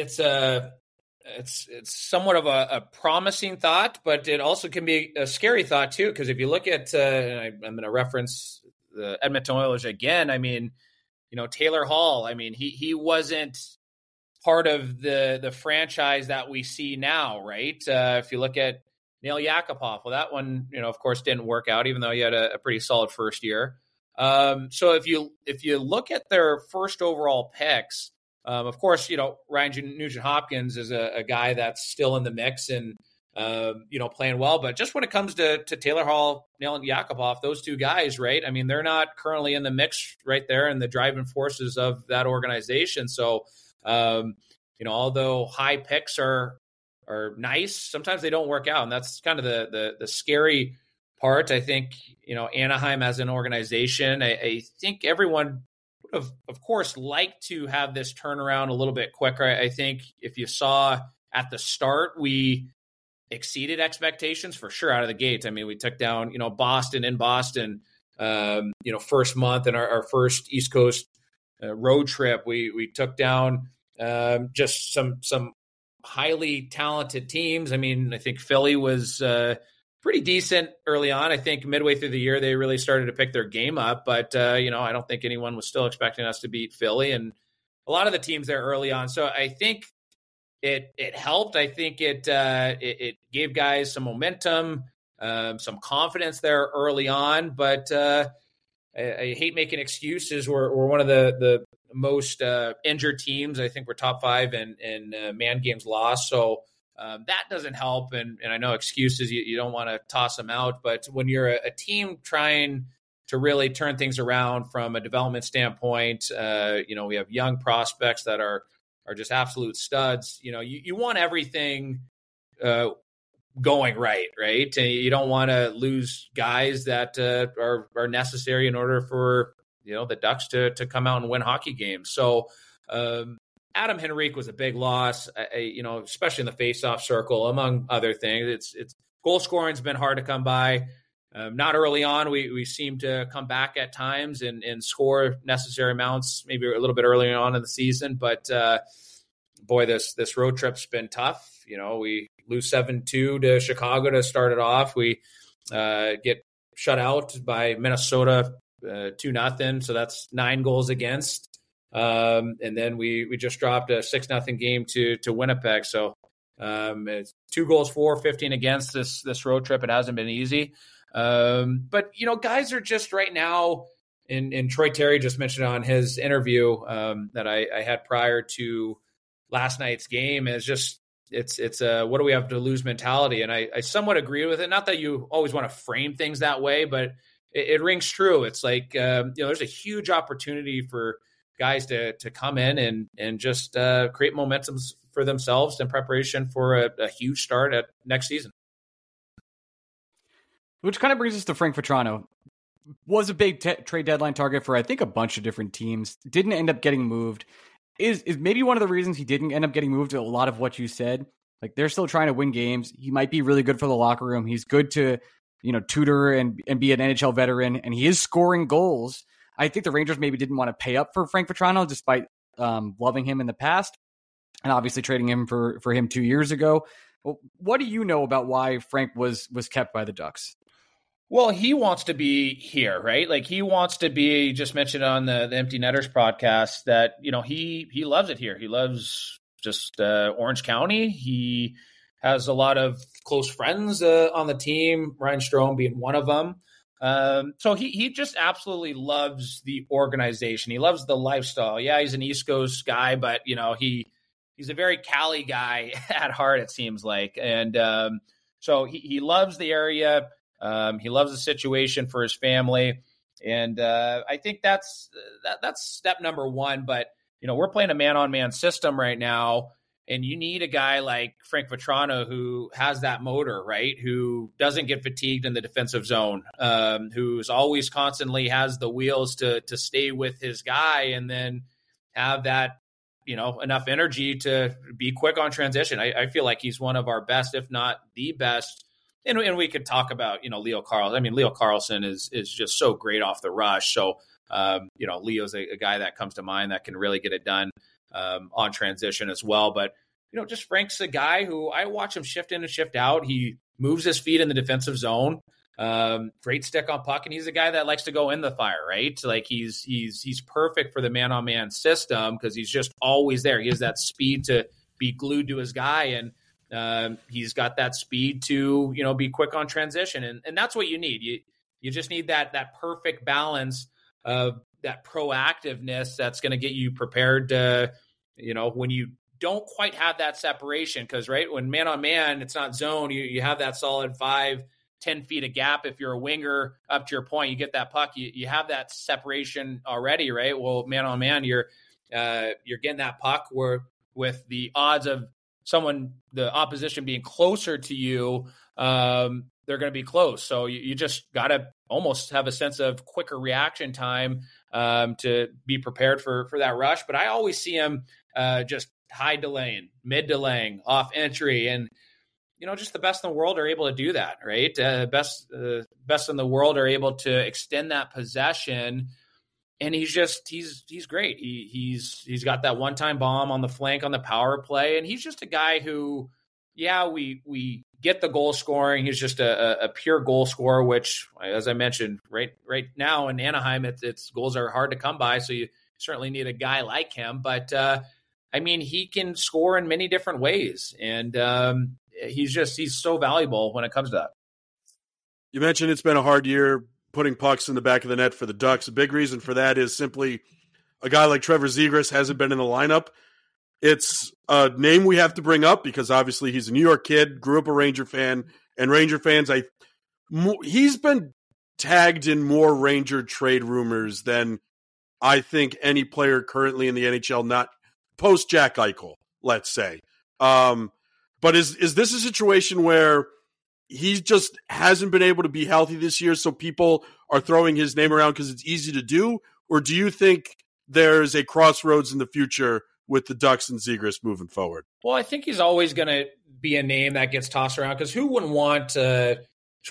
somewhat of a promising thought, but it also can be a scary thought too. Because if you look at, I'm going to reference the Edmonton Oilers again. I mean, Taylor Hall. I mean, he wasn't part of the franchise that we see now, right? If you look at Nail Yakupov, well, that one, of course, didn't work out, even though he had a pretty solid first year. So if you look at their first overall picks, of course, Ryan Nugent-Hopkins is a guy that's still in the mix and, playing well. But just when it comes to Taylor Hall, Nail Yakupov, those two guys, right? I mean, they're not currently in the mix right there in the driving forces of that organization. So, although high picks are nice, sometimes they don't work out. And that's kind of the scary part. I think, Anaheim as an organization, I think everyone would have, of course, liked to have this turnaround a little bit quicker. I think if you saw at the start, we exceeded expectations for sure out of the gates. I mean, we took down, Boston in Boston, first month in our first East Coast road trip. We took down just some highly talented teams. I mean, I think Philly was pretty decent early on. I think midway through the year, they really started to pick their game up. But, I don't think anyone was still expecting us to beat Philly and a lot of the teams there early on. So I think it helped. I think it gave guys some momentum, some confidence there early on. But I hate making excuses. We're one of the most injured teams. I think we're top 5 in man games lost. So that doesn't help. And I know excuses, you don't want to toss them out. But when you're a team trying to really turn things around from a development standpoint, we have young prospects that are just absolute studs. You want everything going right? And you don't want to lose guys that are necessary in order for the Ducks to come out and win hockey games. So Adam Henrique was a big loss, especially in the faceoff circle, among other things. It's goal scoring's been hard to come by. Not early on. We seem to come back at times and score necessary amounts, maybe a little bit earlier on in the season. But boy, this road trip's been tough. We lose 7-2 to Chicago to start it off. We get shut out by Minnesota 2-0. So that's 9 goals against. And then we just dropped a 6-0 game to Winnipeg. So it's 2 goals for, 15 against this road trip. It hasn't been easy. But guys are just right now, and Troy Terry just mentioned on his interview that I had prior to last night's game, is just it's a what do we have to lose mentality. And I somewhat agree with it. Not that you always want to frame things that way, but it rings true. It's like there's a huge opportunity for guys to come in and just create momentums for themselves in preparation for a huge start at next season. Which kind of brings us to Frank Vatrano. was a big trade deadline target for, I think, a bunch of different teams. Didn't end up getting moved. Is maybe one of the reasons he didn't end up getting moved to a lot of what you said. Like, they're still trying to win games. He might be really good for the locker room. He's good to, tutor and be an NHL veteran, and he is scoring goals. I think the Rangers maybe didn't want to pay up for Frank Vatrano, despite loving him in the past, and obviously trading him for him 2 years ago. Well, what do you know about why Frank was kept by the Ducks? Well, he wants to be here, right? Like, he wants to be, you just mentioned on the Empty Netters podcast that, he loves it here. He loves just Orange County. He has a lot of close friends on the team, Ryan Strome being one of them. So he just absolutely loves the organization. He loves the lifestyle. Yeah, he's an East Coast guy, but he's a very Cali guy at heart, it seems like. And so he loves the area. He loves the situation for his family. And I think that's step number one. But, we're playing a man-on-man system right now. And you need a guy like Frank Vatrano who has that motor, right? Who doesn't get fatigued in the defensive zone, who's always constantly has the wheels to stay with his guy and then have that, enough energy to be quick on transition. I feel like he's one of our best, if not the best. And we could talk about, Leo Carlsson. I mean, Leo Carlsson is just so great off the rush. So, Leo's a guy that comes to mind that can really get it done on transition as well. But, just Frank's a guy who I watch him shift in and shift out. He moves his feet in the defensive zone. Great stick on puck. And he's a guy that likes to go in the fire, right? Like he's perfect for the man-on-man system because he's just always there. He has that speed to be glued to his guy. And he's got that speed to, be quick on transition. And that's what you need. You just need that perfect balance of that proactiveness that's going to get you prepared to, when you don't quite have that separation. Because, right, when man-on-man, it's not zone, you have that solid 5-10 feet of gap. If you're a winger, up to your point, you get that puck, you have that separation already, right? Well, man-on-man, you're getting that puck where with the odds of the opposition being closer to you, they're going to be close. So you just got to almost have a sense of quicker reaction time to be prepared for that rush. But I always see him just high delaying, mid delaying, off entry. And, just the best in the world are able to do that, right? Best in the world are able to extend that possession. And he's great. He's got that one-time bomb on the flank on the power play. And he's just a guy who, we get the goal scoring. He's just a pure goal scorer, which, as I mentioned, right now in Anaheim, it's goals are hard to come by. So you certainly need a guy like him. But, he can score in many different ways. And he's so valuable when it comes to that. You mentioned it's been a hard year putting pucks in the back of the net for the Ducks. A big reason for that is simply a guy like Trevor Zegras hasn't been in the lineup. It's a name we have to bring up because obviously he's a New York kid, grew up a Ranger fan, and Ranger fans, he's been tagged in more Ranger trade rumors than I think any player currently in the NHL, not post Jack Eichel, let's say. But is this a situation where he just hasn't been able to be healthy this year, so people are throwing his name around because it's easy to do? Or do you think there's a crossroads in the future with the Ducks and Zegras moving forward? Well, I think he's always going to be a name that gets tossed around because who wouldn't want Trevor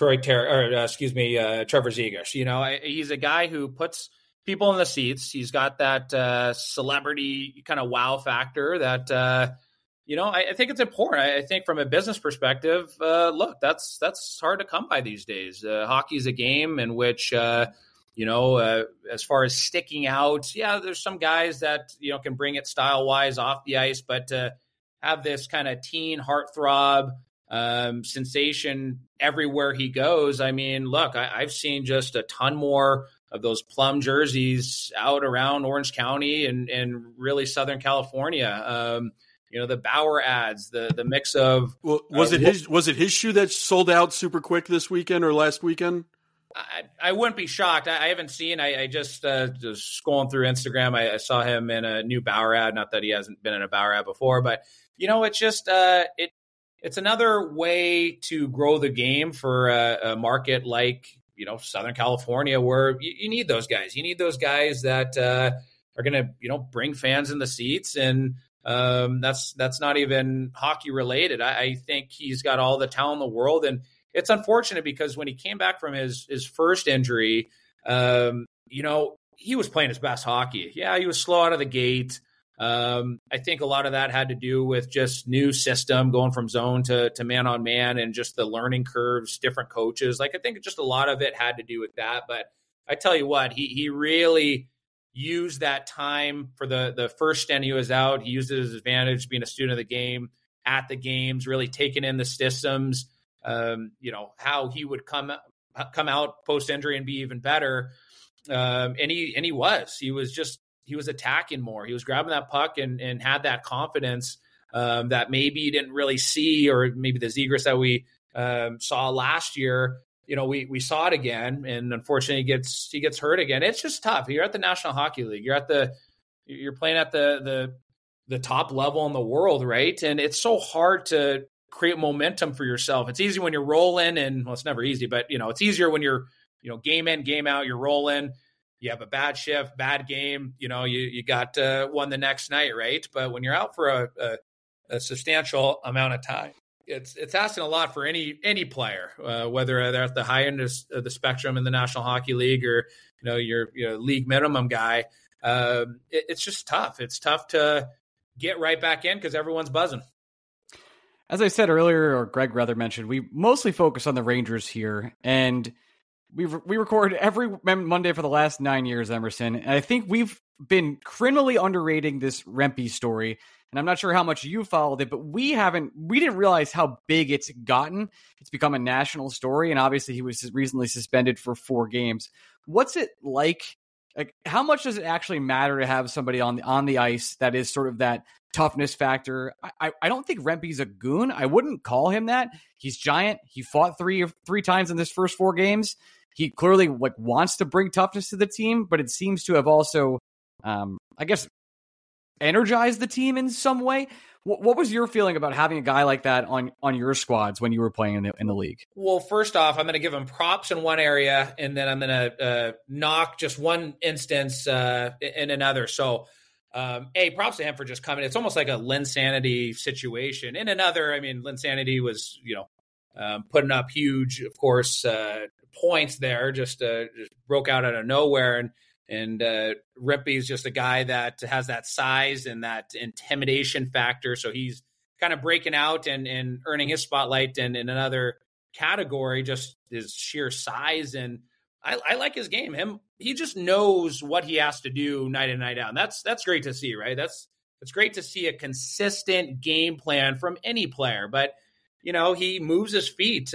Zegras? He's a guy who puts people in the seats. He's got that celebrity kind of wow factor that I think it's important. I think from a business perspective, look, that's hard to come by these days. Hockey is a game in which, as far as sticking out, there's some guys that, can bring it style-wise off the ice, but to have this kind of teen heartthrob sensation everywhere he goes, I've seen just a ton more of those plum jerseys out around Orange County and really Southern California. The Bauer ads, the mix of was it his shoe that sold out super quick this weekend or last weekend? I wouldn't be shocked. I haven't seen. I just scrolling through Instagram. I saw him in a new Bauer ad. Not that he hasn't been in a Bauer ad before, but it's just it's another way to grow the game for a market like Southern California, where you need those guys. You need those guys that are going to, bring fans in the seats. And that's not even hockey related. I think he's got all the talent in the world. And it's unfortunate because when he came back from his first injury, he was playing his best hockey. Yeah, he was slow out of the gate. I think a lot of that had to do with just new system going from zone to man on man and just the learning curves, different coaches. Like, I think just a lot of it had to do with that. But I tell you what, he really used that time for the first stint he was out. He used it as an advantage, being a student of the game at the games, really taking in the systems, how he would come out post injury and be even better. And he was attacking more. He was grabbing that puck and had that confidence that maybe he didn't really see, or maybe the Zegras that we saw last year. We saw it again, and unfortunately he gets hurt again. It's just tough. You're at the National Hockey League. You're playing at the top level in the world, right? And it's so hard to create momentum for yourself. It's easy when you're rolling, and it's never easy, but it's easier when you're game in, game out. You're rolling. You have a bad shift, bad game. You got one the next night, right? But when you're out for a substantial amount of time, it's asking a lot for any player, whether they're at the high end of the spectrum in the National Hockey League or your league minimum guy. It's just tough. It's tough to get right back in because everyone's buzzing. As I said earlier, or Greg rather mentioned, we mostly focus on the Rangers here, and we record every Monday for the last 9 years, Emerson. And I think we've been criminally underrating this Rempe story. And I'm not sure how much you followed it, but we didn't realize how big it's gotten. It's become a national story. And obviously he was recently suspended for 4 games. What's it like? Like, how much does it actually matter to have somebody on the ice that is sort of that toughness factor? I don't think Rempe's a goon. I wouldn't call him that. He's giant. He fought three times in this first 4 games. He clearly wants to bring toughness to the team, but it seems to have also, energized the team in some way. What was your feeling about having a guy like that on your squads when you were playing in the league? Well, first off, I'm going to give him props in one area, and then I'm going to knock just one instance in another. So, props to him for just coming. It's almost like a Linsanity situation. In another, Linsanity was, putting up huge, of course, points there, just broke out of nowhere. And Rempe is just a guy that has that size and that intimidation factor. So he's kind of breaking out and earning his spotlight in another category, just his sheer size. And I like his game. He just knows what he has to do night in, night out. And that's great to see, right? It's great to see a consistent game plan from any player. But, he moves his feet.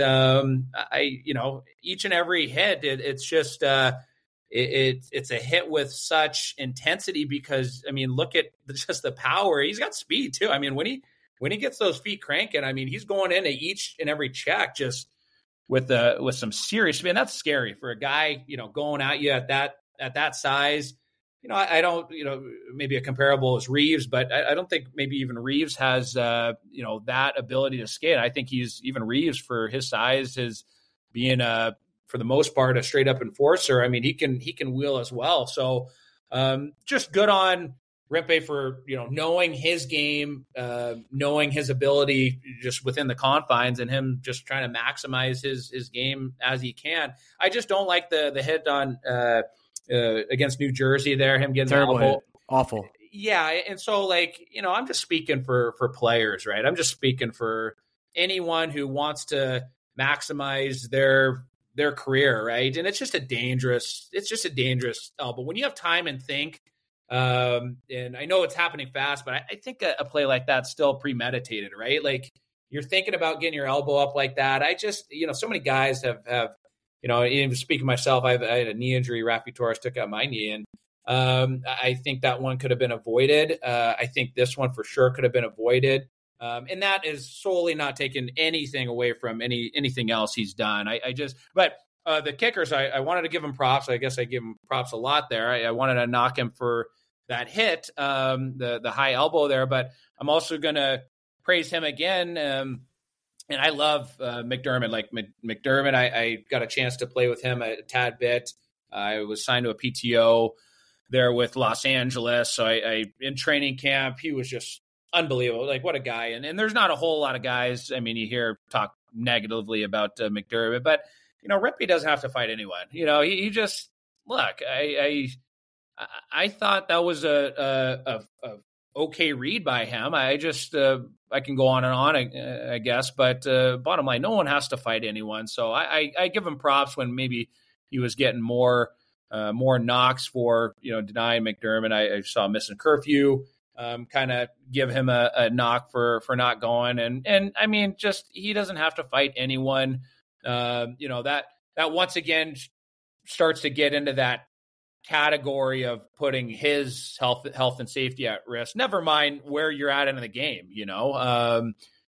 Each and every hit, it's just it's a hit with such intensity because, look at just the power. He's got speed too. When he gets those feet cranking, he's going into each and every check just with some serious, that's scary for a guy, going at you at that size. I don't, maybe a comparable is Reeves, but I don't think maybe even Reeves has, that ability to skate. I think even Reeves for his size, his being for the most part, a straight up enforcer. He can wheel as well. So just good on Rempe for, knowing his game, knowing his ability just within the confines and him just trying to maximize his game as he can. I just don't like the hit on against New Jersey there, him getting terrible hit. Awful. Yeah. And so I'm just speaking for players, right? I'm just speaking for anyone who wants to maximize their career, right? And it's just a dangerous elbow. When you have time and think, and I know it's happening fast, but I think a play like that's still premeditated, right? Like, you're thinking about getting your elbow up like that. I just, so many guys have even speaking myself, I had a knee injury. Rafi Torres took out my knee, and I think that one could have been avoided. I think this one for sure could have been avoided. And that is solely not taking anything away from anything else he's done. But the kickers, I wanted to give him props. I guess I give him props a lot there. I wanted to knock him for that hit, the high elbow there, but I'm also going to praise him again. And I love McDermott. Like McDermott, I got a chance to play with him a tad bit. I was signed to a PTO there with Los Angeles. So I in training camp, he was just unbelievable. Like, what a guy. And there's not a whole lot of guys. I mean, you hear talk negatively about McDermott, but, Rippey doesn't have to fight anyone. He just, look, I thought that was a okay read by him. I just, I can go on and on, I guess, but bottom line, no one has to fight anyone. So I give him props when maybe he was getting more knocks for, denying McDermott. I saw missing curfew, kind of give him a knock for not going. And I mean, just, he doesn't have to fight anyone. That once again starts to get into that category of putting his health and safety at risk. Never mind where you're at in the game. You got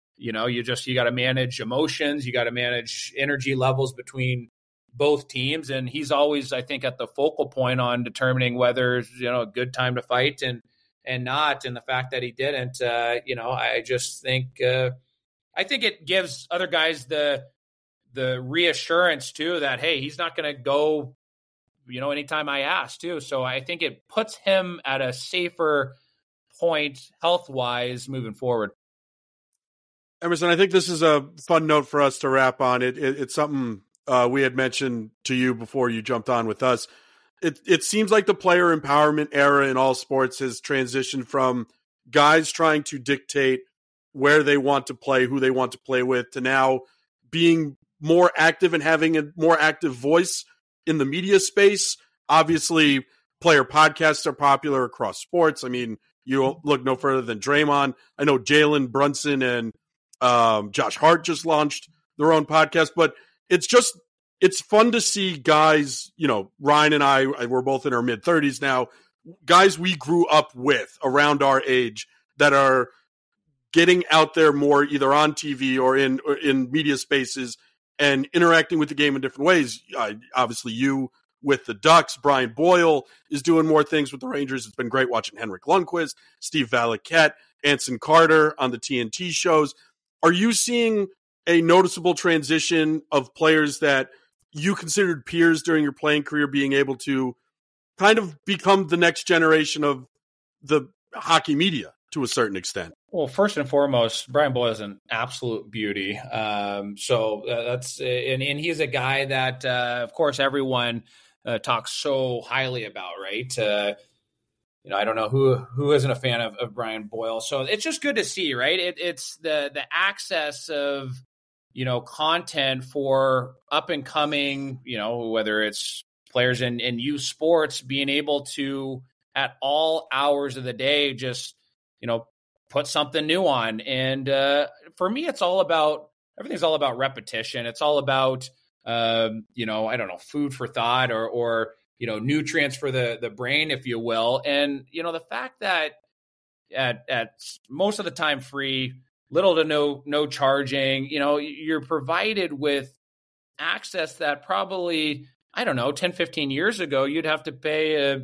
to manage emotions. You got to manage energy levels between both teams. And he's always, I think, at the focal point on determining whether it's, a good time to fight and not. And the fact that he didn't, I just think, I think it gives other guys the reassurance too that, hey, he's not going to go, anytime I ask too. So I think it puts him at a safer point health-wise moving forward. Emerson, I think this is a fun note for us to wrap on. It's something we had mentioned to you before you jumped on with us. It seems like the player empowerment era in all sports has transitioned from guys trying to dictate where they want to play, who they want to play with, to now being more active and having a more active voice in the media space. Obviously, player podcasts are popular across sports. I mean, you look no further than Draymond. I know Jalen Brunson and Josh Hart just launched their own podcast, but it's fun to see guys, Ryan and I, we're both in our mid-30s now, guys we grew up with around our age that are getting out there more either on TV or in media spaces and interacting with the game in different ways. Obviously, you with the Ducks, Brian Boyle is doing more things with the Rangers. It's been great watching Henrik Lundqvist, Steve Valiquette, Anson Carter on the TNT shows. Are you seeing a noticeable transition of players that you considered peers during your playing career being able to kind of become the next generation of the hockey media to a certain extent? Well, first and foremost, Brian Boyle is an absolute beauty. So that's and he's a guy that, of course, everyone talks so highly about, right? I don't know who isn't a fan of Brian Boyle. So it's just good to see, right? It's the access of content for up and coming, whether it's players in youth sports being able to at all hours of the day just put something new on. And for me, everything's all about repetition. It's all about, I don't know, food for thought or nutrients for the brain, if you will. And, the fact that at most of the time free, little to no charging, you're provided with access that probably, I don't know, 10, 15 years ago, you'd have to pay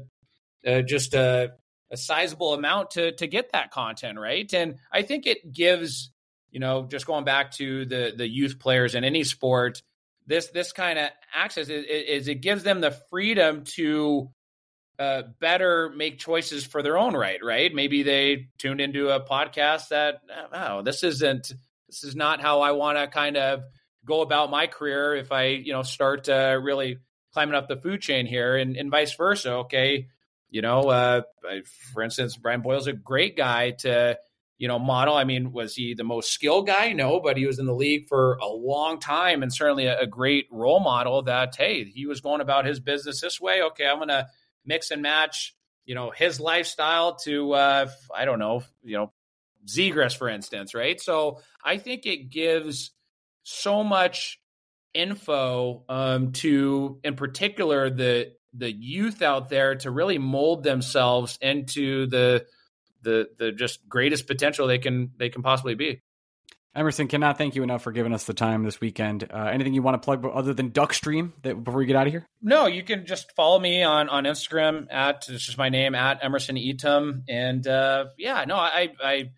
a sizable amount to get that content, right? And I think it gives, just going back to the youth players in any sport, this kind of access is it gives them the freedom to better make choices for their own right? Maybe they tuned into a podcast that, this is not how I want to kind of go about my career if I, start really climbing up the food chain here and vice versa. Okay. For instance, Brian Boyle's a great guy to, model. I mean, was he the most skilled guy? No, but he was in the league for a long time and certainly a great role model that, hey, he was going about his business this way. Okay, I'm going to mix and match, his lifestyle to, I don't know, Zegras, for instance, right? So I think it gives so much info to, in particular, the youth out there to really mold themselves into the just greatest potential they can possibly be. Emerson, cannot thank you enough for giving us the time this weekend. Anything you want to plug other than Duckstream before we get out of here? No, you can just follow me on Instagram it's just my name, at Emerson Etum. And I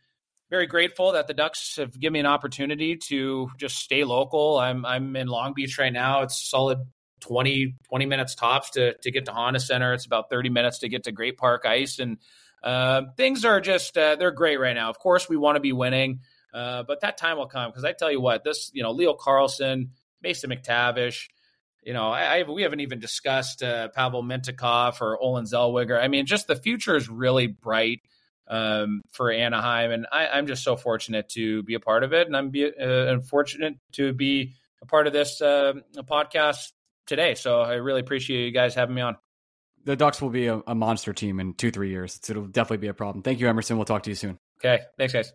very grateful that the Ducks have given me an opportunity to just stay local. I'm in Long Beach right now. It's solid 20 minutes tops to get to Honda Center. It's about 30 minutes to get to Great Park Ice. And things are just, they're great right now. Of course, we want to be winning, but that time will come. Because I tell you what, this, Leo Carlsson, Mason McTavish, we haven't even discussed Pavel Mintyukov or Olin Zellweger. I mean, just the future is really bright for Anaheim, and I'm just so fortunate to be a part of it, and I'm fortunate to be a part of this podcast today. So I really appreciate you guys having me on. The Ducks will be a monster team in 2-3 years. It'll definitely be a problem. Thank you, Emerson. We'll talk to you soon. Okay, thanks, guys.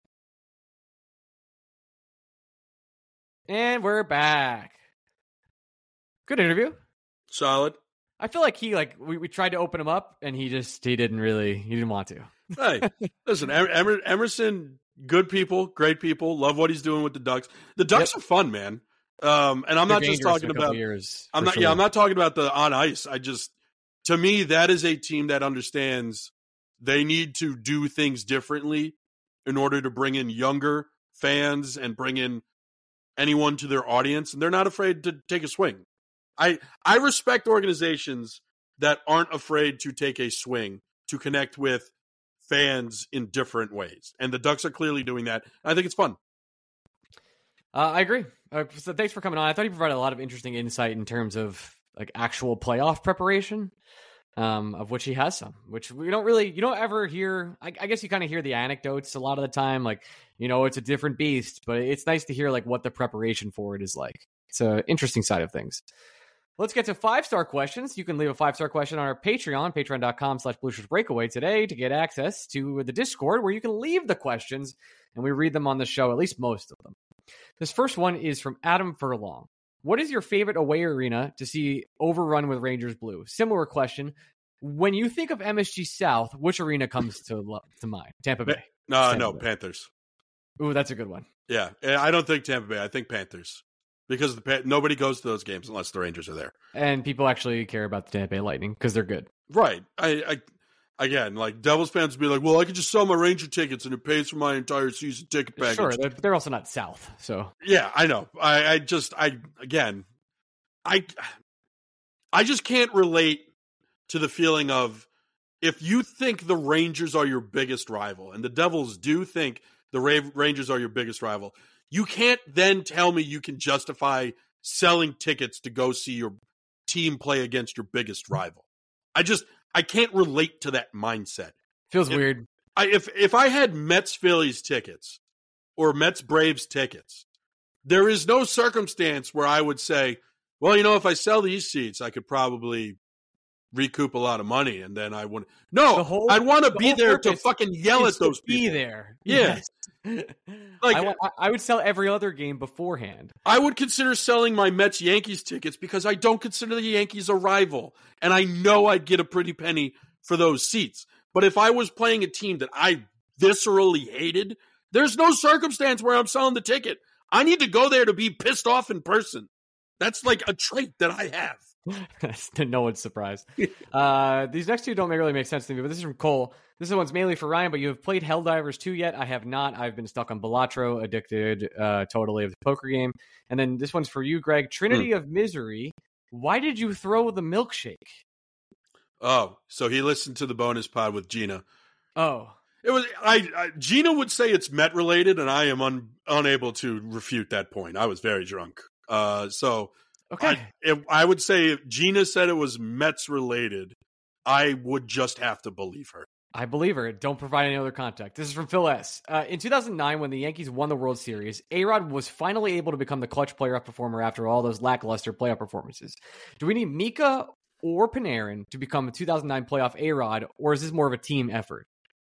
And we're back. Good interview. Solid. I feel like we tried to open him up, and he didn't want to. Hey, listen, Emerson, good people, great people, love what he's doing with the Ducks. The Ducks are fun, man. And I'm not just talking about years. I'm not talking about the on ice. To me, that is a team that understands they need to do things differently in order to bring in younger fans and bring in anyone to their audience, and they're not afraid to take a swing. I respect organizations that aren't afraid to take a swing to connect with fans in different ways. And the Ducks are clearly doing that. I think it's fun. I agree. So thanks for coming on. I thought you provided a lot of interesting insight in terms of like actual playoff preparation, of which he has some, which you don't ever hear. I guess you kind of hear the anecdotes a lot of the time. Like, it's a different beast, but it's nice to hear like what the preparation for it is like. It's an interesting side of things. Let's get to 5-star questions. You can leave a 5-star question on our Patreon, patreon.com/BlueShirtsBreakaway today to get access to the Discord where you can leave the questions and we read them on the show, at least most of them. This first one is from Adam Furlong. What is your favorite away arena to see overrun with Rangers blue? Similar question. When you think of MSG South, which arena comes to mind? Tampa Bay. No, Panthers. Ooh, that's a good one. Yeah, I don't think Tampa Bay. I think Panthers. Because nobody goes to those games unless the Rangers are there. And people actually care about the Tampa Bay Lightning because they're good. Right. Again, like Devils fans would be like, well, I could just sell my Ranger tickets and it pays for my entire season ticket package. Sure, they're also not South, so. Yeah, I know. I just can't relate to the feeling of if you think the Rangers are your biggest rival, and the Devils do think the Rangers are your biggest rival, you can't then tell me you can justify selling tickets to go see your team play against your biggest rival. I can't relate to that mindset. Feels weird. If I had Mets Phillies tickets or Mets Braves tickets, there is no circumstance where I would say, well, if I sell these seats, I could probably recoup a lot of money, and then I wouldn't. No, I'd want to be there to fucking yell at those people. Be there. Yeah. Like I would sell every other game beforehand. I would consider selling my Mets Yankees tickets because I don't consider the Yankees a rival, and I know I'd get a pretty penny for those seats. But if I was playing a team that I viscerally hated, there's no circumstance where I'm selling the ticket. I need to go there to be pissed off in person. That's like a trait that I have. No one's surprised. These next two don't really make sense to me, but this is from Cole. This one's mainly for Ryan, but you have played Helldivers 2 yet? I have not. I've been stuck on Balatro, addicted totally of the poker game. And then this one's for you, Greg. Trinity of Misery. Why did you throw the milkshake? Oh, so he listened to the bonus pod with Gina. Oh. It was Gina would say it's Met related, and I am unable to refute that point. I was very drunk. Okay. I would say if Gina said it was Mets related, I would just have to believe her. I believe her. Don't provide any other contact. This is from Phil S. In 2009, when the Yankees won the World Series, A-Rod was finally able to become the clutch playoff performer after all those lackluster playoff performances. Do we need Mika or Panarin to become a 2009 playoff A-Rod, or is this more of a team effort?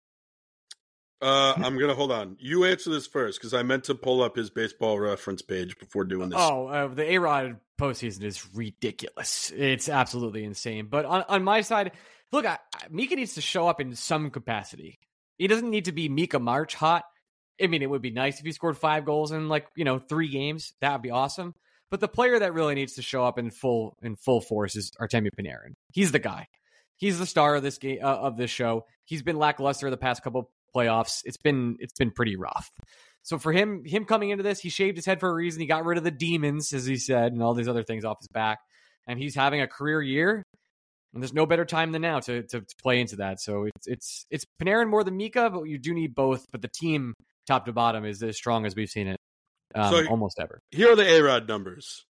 I'm going to hold on. You answer this first, because I meant to pull up his baseball reference page before doing this. The A-Rod postseason is ridiculous. It's absolutely insane. But on my side, look, Mika needs to show up in some capacity. He doesn't need to be Mika March hot. I mean, it would be nice if he scored 5 goals in 3 games. That would be awesome. But the player that really needs to show up in full force is Artemi Panarin. He's the guy. He's the star of this game, of this show. He's been lackluster the past couple playoffs, it's been pretty rough. So for him coming into this, he shaved his head for a reason. He got rid of the demons, as he said, and all these other things off his back. And he's having a career year. And there's no better time than now to play into that. So it's Panarin more than Mika, but you do need both. But the team, top to bottom, is as strong as we've seen it almost ever. Here are the A-Rod numbers.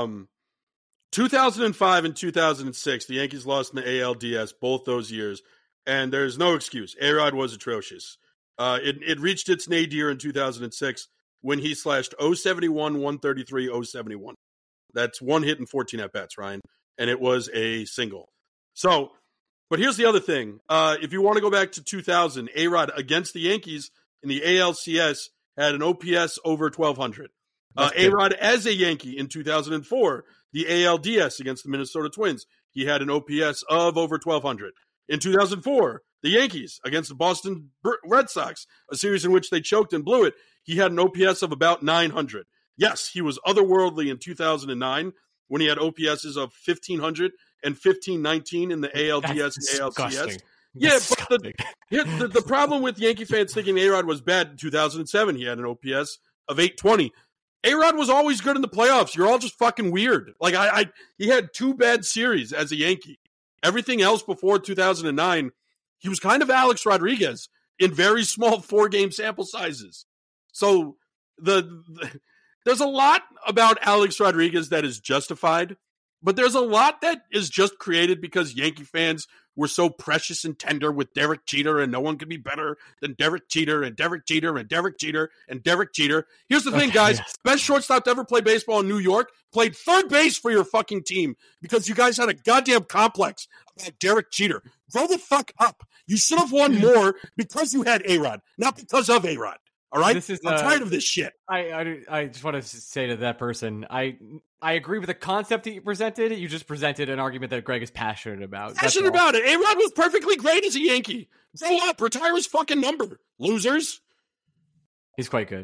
2005 and 2006, the Yankees lost in the ALDS both those years. And there's no excuse. A-Rod was atrocious. It reached its nadir in 2006 when he slashed 071, 133, 071. That's one hit and 14 at-bats, Ryan. And it was a single. So, but here's the other thing. If you want to go back to 2000, A-Rod against the Yankees in the ALCS had an OPS over 1,200. A-Rod as a Yankee in 2004, the ALDS against the Minnesota Twins, he had an OPS of over 1,200. In 2004, the Yankees against the Boston Red Sox, a series in which they choked and blew it, he had an OPS of about 900. Yes, he was otherworldly in 2009 when he had OPSs of 1,500 and 1,519 in the ALDS and ALCS. Yeah, but the problem with Yankee fans thinking A-Rod was bad in 2007, he had an OPS of 820. A-Rod was always good in the playoffs. You're all just fucking weird. Like, he had 2 bad series as a Yankee. Everything else before 2009, he was kind of Alex Rodriguez in very small 4-game sample sizes. So there's a lot about Alex Rodriguez that is justified, but there's a lot that is just created because Yankee fans were so precious and tender with Derek Jeter, and no one could be better than Derek Jeter and Derek Jeter and Derek Jeter and Derek Jeter. Here's the thing, guys. Yes. Best shortstop to ever play baseball in New York played third base for your fucking team because you guys had a goddamn complex about Derek Jeter. Grow the fuck up. You should have won more because you had A-Rod, not because of A-Rod. All right? I'm tired of this shit. I just want to say to that person, I agree with the concept that you presented. You just presented an argument that Greg is passionate about. Passionate about it. A-Rod was perfectly great as a Yankee. Grow up. Retire his fucking number. Losers. He's quite good.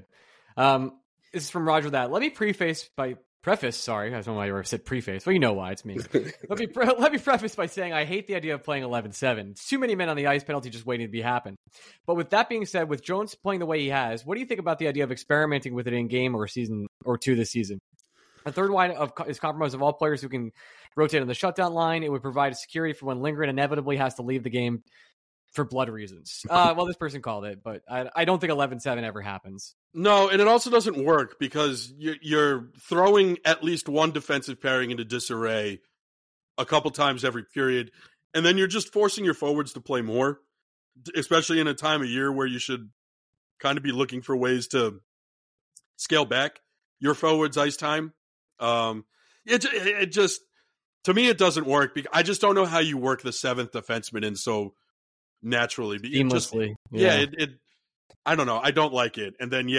This is from Roger That. Let me preface. Sorry, I don't know why you said preface. Well, you know why. It's me. Let me preface by saying I hate the idea of playing 11-7. It's too many men on the ice, penalty just waiting to be happen. But with that being said, with Jones playing the way he has, what do you think about the idea of experimenting with it in game or season or 2 this season? A third line is compromised of all players who can rotate on the shutdown line. It would provide security for when Lindgren inevitably has to leave the game for blood reasons. Well, this person called it, but I don't think 11-7 ever happens. No, and it also doesn't work because you're throwing at least one defensive pairing into disarray a couple times every period, and then you're just forcing your forwards to play more, especially in a time of year where you should kind of be looking for ways to scale back your forwards' ice time. It just, to me, it doesn't work. Because I just don't know how you work the 7th defenseman in so naturally. Seamlessly. I don't know. I don't like it. And then,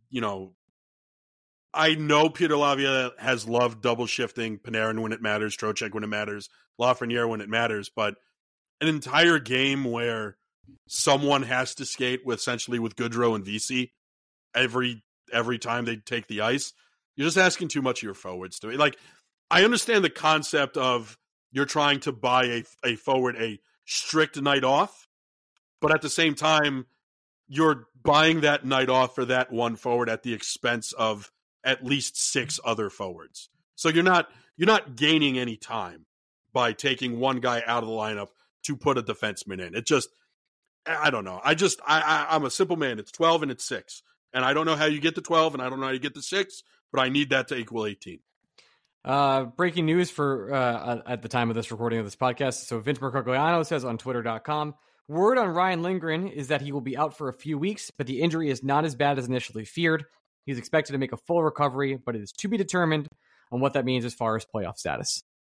I know Peter Laviolette has loved double shifting Panarin when it matters, Trocheck when it matters, Lafreniere when it matters, but an entire game where someone has to skate with Goodrow and Vesey every time they take the ice, you're just asking too much of your forwards to me. Like, I understand the concept of you're trying to buy a forward a strict night off, but at the same time, you're buying that night off for that one forward at the expense of at least 6 other forwards. So you're not gaining any time by taking one guy out of the lineup to put a defenseman in. It just, I don't know. I'm a simple man. It's 12 and it's 6. And I don't know how you get to 12 and I don't know how you get to 6, but I need that to equal 18. Breaking news for at the time of this recording of this podcast. So Vince Mercogliano says on Twitter.com, word on Ryan Lindgren is that he will be out for a few weeks, but the injury is not as bad as initially feared. He's expected to make a full recovery, but it is to be determined on what that means as far as playoff status.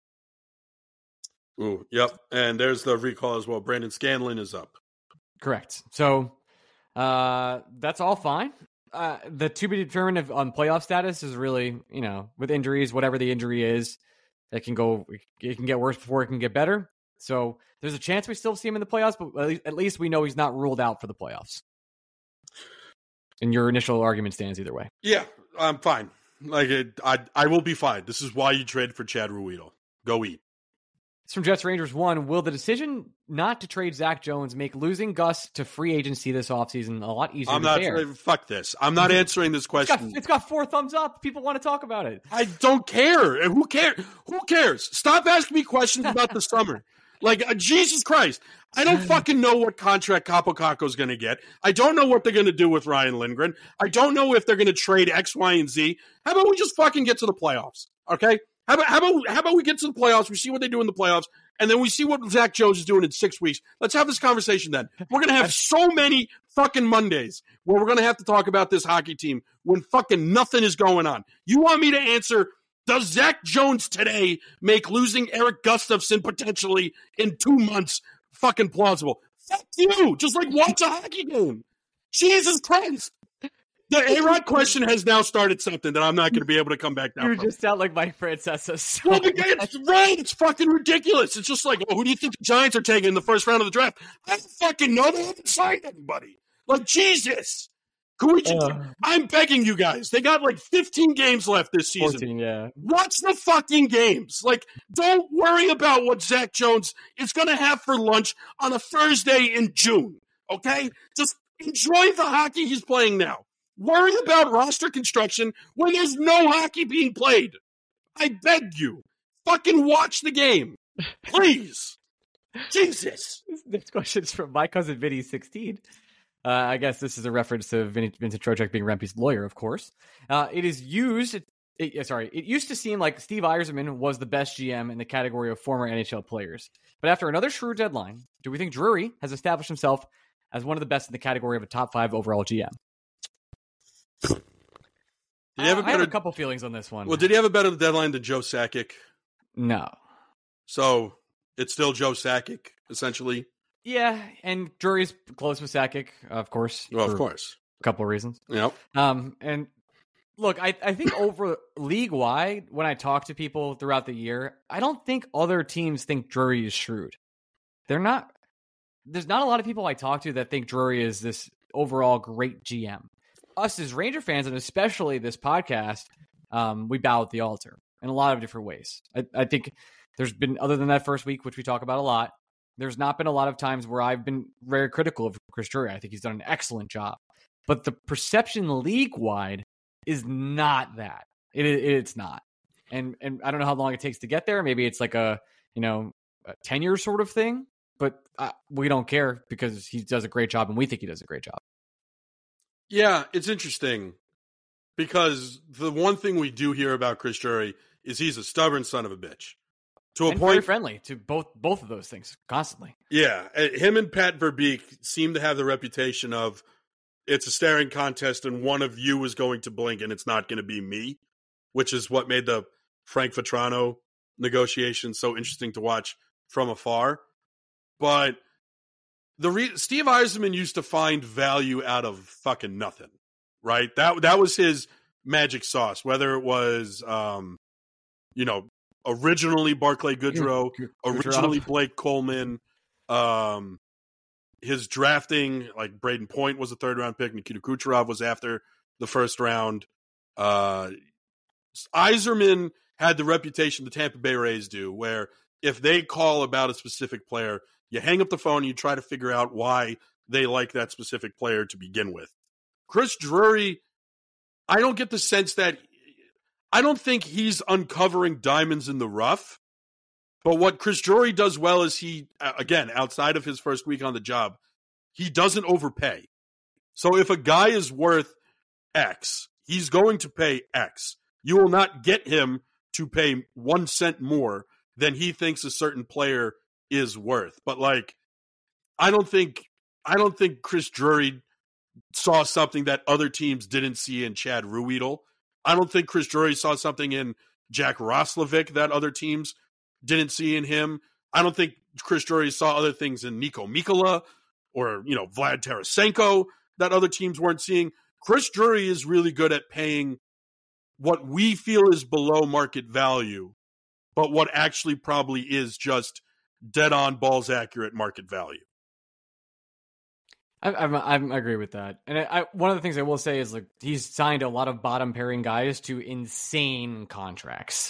Ooh, yep. And there's the recall as well. Brandon Scanlon is up. Correct. So that's all fine. The to be determined on playoff status is really, with injuries, whatever the injury is, it can get worse before it can get better. So there's a chance we still see him in the playoffs, but at least we know he's not ruled out for the playoffs. And your initial argument stands either way. Yeah, I'm fine. I will be fine. This is why you traded for Chad Ruhwedel. Go eat. It's from Jets Rangers 1. Will the decision not to trade Zach Jones make losing Gus to free agency this offseason a lot easier to bear? Fuck this. I'm not answering this question. It's got 4 thumbs up. People want to talk about it. I don't care. Who cares? Stop asking me questions about the summer. Jesus Christ. I don't fucking know what contract Capo Caco's going to get. I don't know what they're going to do with Ryan Lindgren. I don't know if they're going to trade X, Y, and Z. How about we just fucking get to the playoffs, okay? How about we get to the playoffs, we see what they do in the playoffs, and then we see what Zach Jones is doing in 6 weeks. Let's have this conversation then. We're going to have so many fucking Mondays where we're going to have to talk about this hockey team when fucking nothing is going on. You want me to answer, does Zach Jones today make losing Eric Gustafsson potentially in 2 months fucking plausible? Fuck you! Just watch a hockey game. Jesus Christ! The A-Rod question has now started something that I'm not going to be able to come back down You from. just sound like Mike Francesa. So It's right. It's fucking ridiculous. It's just who do you think the Giants are taking in the first round of the draft? I don't fucking know. They haven't signed anybody. Jesus. Can we just, I'm begging you guys. They got 15 games left this season. 14, yeah. Watch the fucking games. Don't worry about what Zach Jones is going to have for lunch on a Thursday in June. Okay? Just enjoy the hockey he's playing now. Worry about roster construction when there's no hockey being played. I beg you. Fucking watch the game. Please. Jesus. This next question is from my cousin Vinny, 16. I guess this is a reference to Vincent Trocheck being Rempe's lawyer, of course. It used to seem like Steve Yzerman was the best GM in the category of former NHL players. But after another shrewd deadline, do we think Drury has established himself as one of the best in the category of a top 5 overall GM? I have a couple feelings on this one. Well, did he have a better deadline than Joe Sakic? No. So it's still Joe Sakic, essentially? Yeah, and Drury's close with Sakic, of course. Well, of course. A couple of reasons. Yep. And look, I think over league-wide, when I talk to people throughout the year, I don't think other teams think Drury is shrewd. There's not a lot of people I talk to that think Drury is this overall great GM. Us as Ranger fans, and especially this podcast, we bow at the altar in a lot of different ways. I think there's been, other than that first week, which we talk about a lot, there's not been a lot of times where I've been very critical of Chris Drury. I think he's done an excellent job. But the perception league-wide is not that. It's not. And I don't know how long it takes to get there. Maybe it's a 10-year sort of thing. But we don't care because he does a great job, and we think he does a great job. Yeah, it's interesting because the one thing we do hear about Chris Drury is he's a stubborn son of a bitch. To a point, very friendly to both of those things constantly. Yeah, him and Pat Verbeek seem to have the reputation of it's a staring contest and one of you is going to blink and it's not going to be me, which is what made the Frank Vetrano negotiation so interesting to watch from afar. But Steve Yzerman used to find value out of fucking nothing, right? That was his magic sauce. Whether it was, originally Barclay Goodrow, originally Blake Coleman, his drafting, like Braden Point was a 3rd-round pick, Nikita Kucherov was after the 1st round. Yzerman had the reputation the Tampa Bay Rays do, where if they call about a specific player, you hang up the phone and you try to figure out why they like that specific player to begin with. Chris Drury, I don't get the sense that I don't think he's uncovering diamonds in the rough. But what Chris Drury does well is he, again, outside of his first week on the job, he doesn't overpay. So if a guy is worth X, he's going to pay X. You will not get him to pay 1 cent more than he thinks a certain player is worth. But I don't think Chris Drury saw something that other teams didn't see in Chad Ruhwedel. I don't think Chris Drury saw something in Jack Roslovic that other teams didn't see in him. I don't think Chris Drury saw other things in Niko Mikkola or, Vlad Tarasenko that other teams weren't seeing. Chris Drury is really good at paying what we feel is below market value, but what actually probably is just dead-on, balls-accurate market value. I agree with that. And one of the things I will say is he's signed a lot of bottom-pairing guys to insane contracts.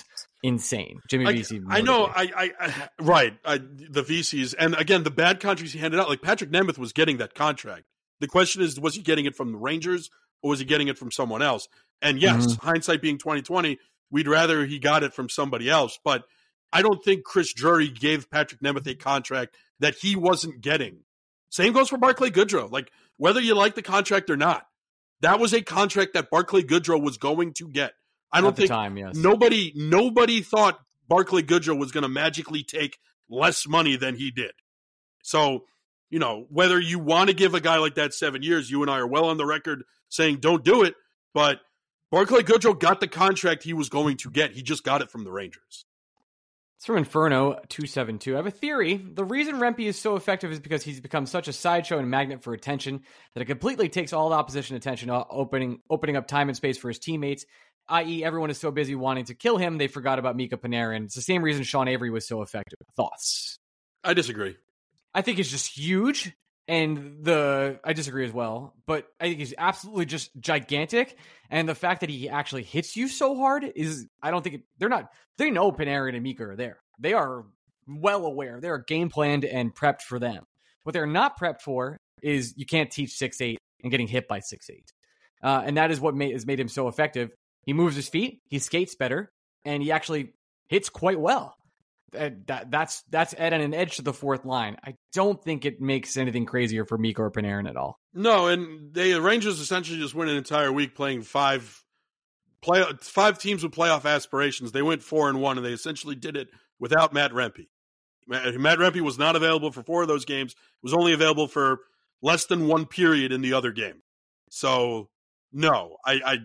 insane. Jimmy Vesey. I know. Right. The VCs. And again, the bad contracts he handed out, like Patrick Nemeth was getting that contract. The question is, was he getting it from the Rangers or was he getting it from someone else? And yes, hindsight being 2020, we'd rather he got it from somebody else. But I don't think Chris Drury gave Patrick Nemeth a contract that he wasn't getting. Same goes for Barclay Goodrow. Like, whether you like the contract or not, that was a contract that Barclay Goodrow was going to get. I don't think nobody thought Barclay Goodrow was going to magically take less money than he did. So, whether you want to give a guy like that 7 years, you and I are well on the record saying don't do it, but Barclay Goodrow got the contract he was going to get. He just got it from the Rangers. It's from Inferno272. I have a theory. The reason Rempe is so effective is because he's become such a sideshow and magnet for attention that it completely takes all the opposition attention, opening up time and space for his teammates, i.e. everyone is so busy wanting to kill him, they forgot about Mika Panarin. It's the same reason Sean Avery was so effective. Thoughts? I disagree. I think it's just huge, and I disagree as well, but I think he's absolutely just gigantic, and the fact that he actually hits you so hard is, I don't think, they know Panarin and Mika are there. They are well aware. They are game planned and prepped for them. What they're not prepped for is you can't teach 6'8" and getting hit by 6'8". And that is what has made him so effective. He moves his feet, he skates better, and he actually hits quite well. That's adding an edge to the fourth line. I don't think it makes anything crazier for Mika or Panarin at all. No, and the Rangers essentially just went an entire week playing five teams with playoff aspirations. They went 4-1, and they essentially did it without Matt Rempe. Matt Rempe was not available for 4 of those games. Was only available for less than 1 period in the other game. So no, I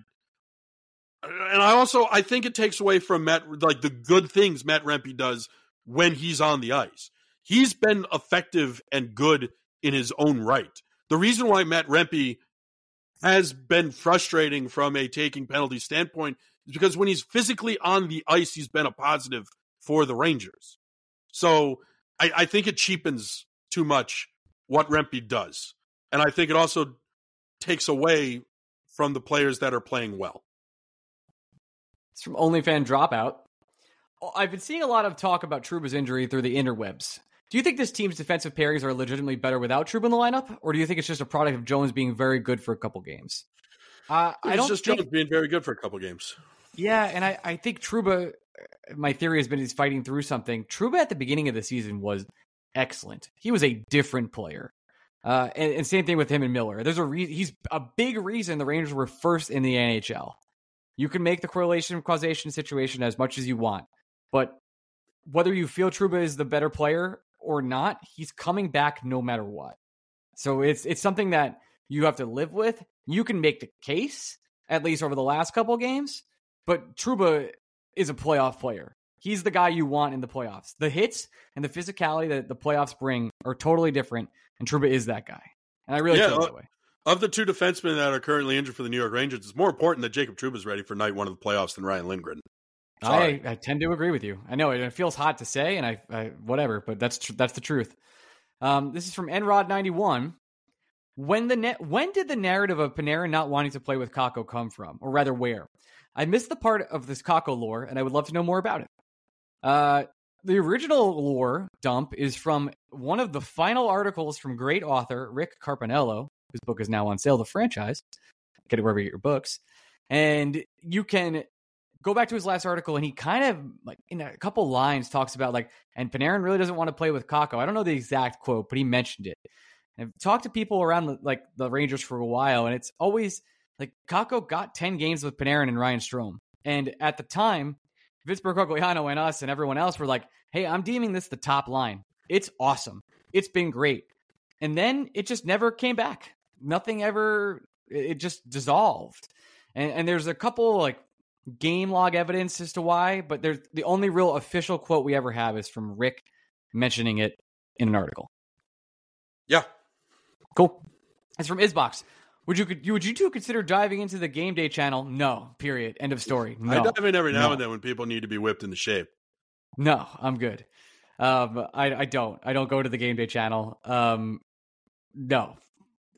think it takes away from Matt, like the good things Matt Rempe does when he's on the ice. He's been effective and good in his own right. The reason why Matt Rempe has been frustrating from a taking penalty standpoint is because when he's physically on the ice, he's been a positive for the Rangers. So I think it cheapens too much what Rempe does. And I think it also takes away from the players that are playing well. It's from OnlyFan Dropout. I've been seeing a lot of talk about Trouba's injury through the interwebs. Do you think this team's defensive pairings are legitimately better without Trouba in the lineup? Or do you think it's just a product of Jones being very good for a couple games? Jones being very good for a couple games. Yeah, and I think Trouba, my theory has been he's fighting through something. Trouba at the beginning of the season was excellent. He was a different player. And same thing with him and Miller. He's a big reason the Rangers were first in the NHL. You can make the correlation causation situation as much as you want, but whether you feel Trouba is the better player or not, he's coming back no matter what. So it's something that you have to live with. You can make the case, at least over the last couple of games, but Trouba is a playoff player. He's the guy you want in the playoffs. The hits and the physicality that the playoffs bring are totally different, and Trouba is that guy. And I really feel that way. Of the 2 defensemen that are currently injured for the New York Rangers, it's more important that Jacob Trouba is ready for night 1 of the playoffs than Ryan Lindgren. I tend to agree with you. I know it feels hot to say, and I whatever, but that's the truth. This is from Enrod91. When did the narrative of Panarin not wanting to play with Kakko come from, or rather, where? I missed the part of this Kakko lore, and I would love to know more about it. The original lore dump is from one of the final articles from great author Rick Carpinello, whose book is now on sale, The Franchise. Get it wherever you get your books. And you can go back to his last article, and he kind of, like, in a couple lines talks about, like, and Panarin really doesn't want to play with Kakko. I don't know the exact quote, but he mentioned it. I've talked to people around, like, the Rangers for a while, and it's always, like, Kakko got 10 games with Panarin and Ryan Strome. And at the time, Vince Bergogliano and us and everyone else were like, hey, I'm deeming this the top line. It's awesome. It's been great. And then it just never came back. Nothing ever, it just dissolved. And there's a couple, like, game log evidence as to why, but there's the only real official quote we ever have is from Rick mentioning it in an article. Yeah. Cool. It's from Isbox. Would you two consider diving into the Game Day channel? No. Period. End of story. No. I dive in every now and then when people need to be whipped into shape. No, I'm good. I don't go to the Game Day channel. No.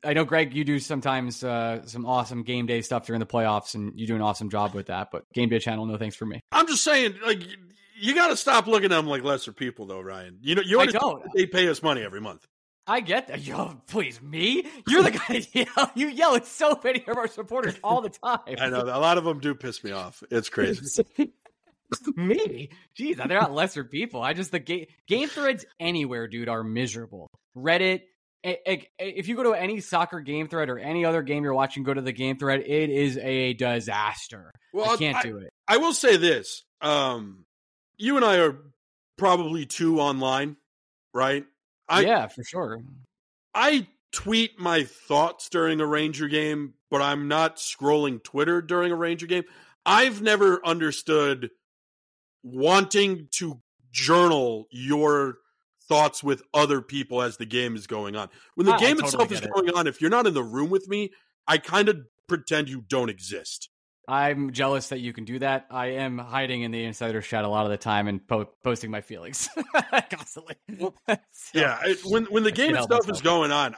I know, Greg, you do sometimes some awesome game day stuff during the playoffs, and you do an awesome job with that. But Game Day Channel, no thanks for me. I'm just saying, like, you got to stop looking at them like lesser people, though, Ryan. You know, I don't. They pay us money every month. I get that. Yo, please, me? You're the guy that yell. You yell at so many of our supporters all the time. I know. A lot of them do piss me off. It's crazy. Me? Jeez, they're not lesser people. The game threads anywhere, dude, are miserable. Reddit, if you go to any soccer game thread or any other game you're watching, go to the game thread, it is a disaster. Well, I can't do it. I will say this. You and I are probably too online, right? Yeah, for sure. I tweet my thoughts during a Ranger game, but I'm not scrolling Twitter during a Ranger game. I've never understood wanting to journal your thoughts with other people as the game is going on. When the game itself is going on, if you're not in the room with me, I kind of pretend you don't exist. I'm jealous that you can do that. I am hiding in the insider chat a lot of the time and posting my feelings constantly. Yeah, when the game and stuff is going on,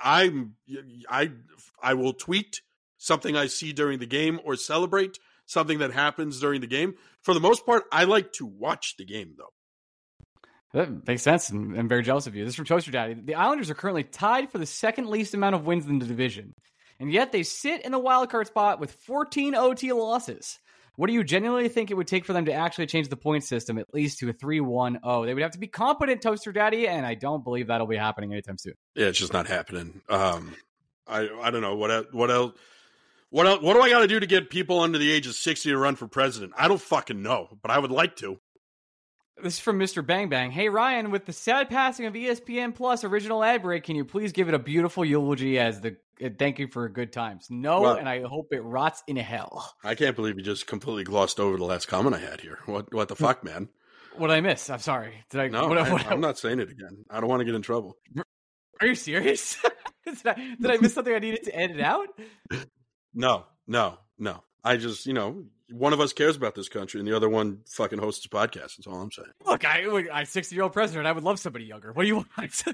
I will tweet something I see during the game or celebrate something that happens during the game. For the most part, I like to watch the game, though. That makes sense. I'm very jealous of you. This is from Toaster Daddy. The Islanders are currently tied for the second least amount of wins in the division, and yet they sit in the wildcard spot with 14 OT losses. What do you genuinely think it would take for them to actually change the point system, at least to a 3-1-0? They would have to be competent, Toaster Daddy, and I don't believe that'll be happening anytime soon. Yeah, it's just not happening. I don't know. What else? What do I got to do to get people under the age of 60 to run for president? I don't fucking know, but I would like to. This is from Mr. Bang Bang. Hey, Ryan, with the sad passing of ESPN Plus original ad break, can you please give it a beautiful eulogy as the thank you for good times? No, and I hope it rots in hell. I can't believe you just completely glossed over the last comment I had here. What the fuck, man? What did I miss? I'm sorry. I'm not saying it again. I don't want to get in trouble. Are you serious? Did I miss something I needed to edit out? No. I just, one of us cares about this country and the other one fucking hosts a podcast. That's all I'm saying. Look, I'm 60-year-old president. I would love somebody younger. What do you want?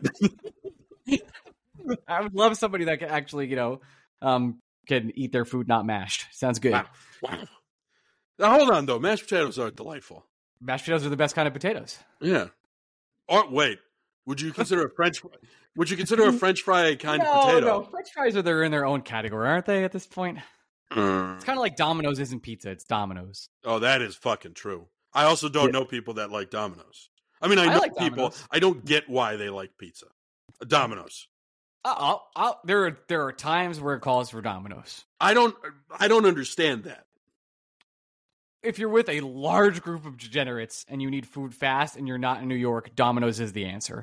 I would love somebody that can actually, can eat their food not mashed. Sounds good. Wow. Now, hold on, though. Mashed potatoes are delightful. Mashed potatoes are the best kind of potatoes. Yeah. Or, wait. Would you consider a French fry kind of potato? No, French fries are in their own category, aren't they, at this point? It's kind of like Domino's isn't pizza, it's Domino's. Oh, that is fucking true. I also don't know people that like Domino's. I mean, I know like people. Domino's. I don't get why they like pizza. Domino's. There are times where it calls for Domino's. I don't understand that. If you're with a large group of degenerates and you need food fast and you're not in New York, Domino's is the answer.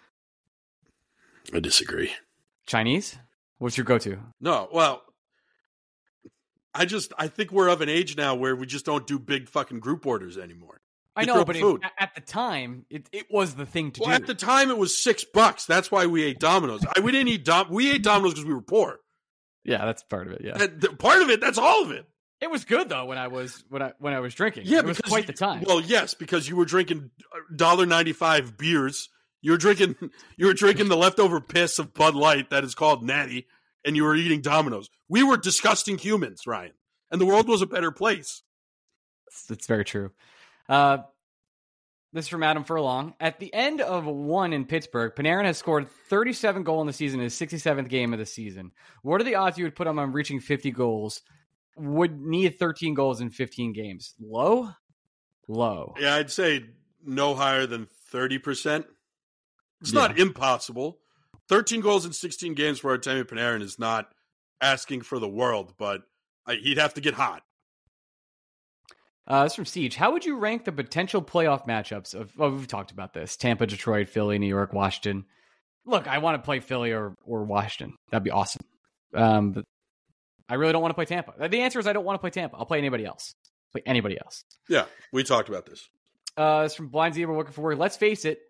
I disagree. Chinese? What's your go-to? No, well, I think we're of an age now where we just don't do big fucking group orders anymore. I know, but at the time, it was the thing to do. At the time, it was $6. That's why we ate Domino's. We didn't eat we ate Domino's because we were poor. Yeah, that's part of it. Yeah, part of it. That's all of it. It was good though when I was drinking. Yeah, it was quite the time. Well, yes, because you were drinking $1.95 beers. You were drinking the leftover piss of Bud Light that is called Natty, and you were eating Domino's. We were disgusting humans, Ryan, and the world was a better place. It's very true. This is from Adam Furlong. At the end of one in Pittsburgh, Panarin has scored 37 goals in the season in his 67th game of the season. What are the odds you would put him on reaching 50 goals? Would need 13 goals in 15 games. Low? Yeah, I'd say no higher than 30%. It's not impossible. 13 goals in 16 games for Artemi Panarin is not asking for the world, but he'd have to get hot. This is from Siege. How would you rank the potential playoff matchups of? Well, we've talked about this: Tampa, Detroit, Philly, New York, Washington. Look, I want to play Philly or Washington. That'd be awesome. But I really don't want to play Tampa. The answer is I don't want to play Tampa. I'll play anybody else. Play anybody else. Yeah, we talked about this. It's from Blind Zebra looking for work. Let's face it,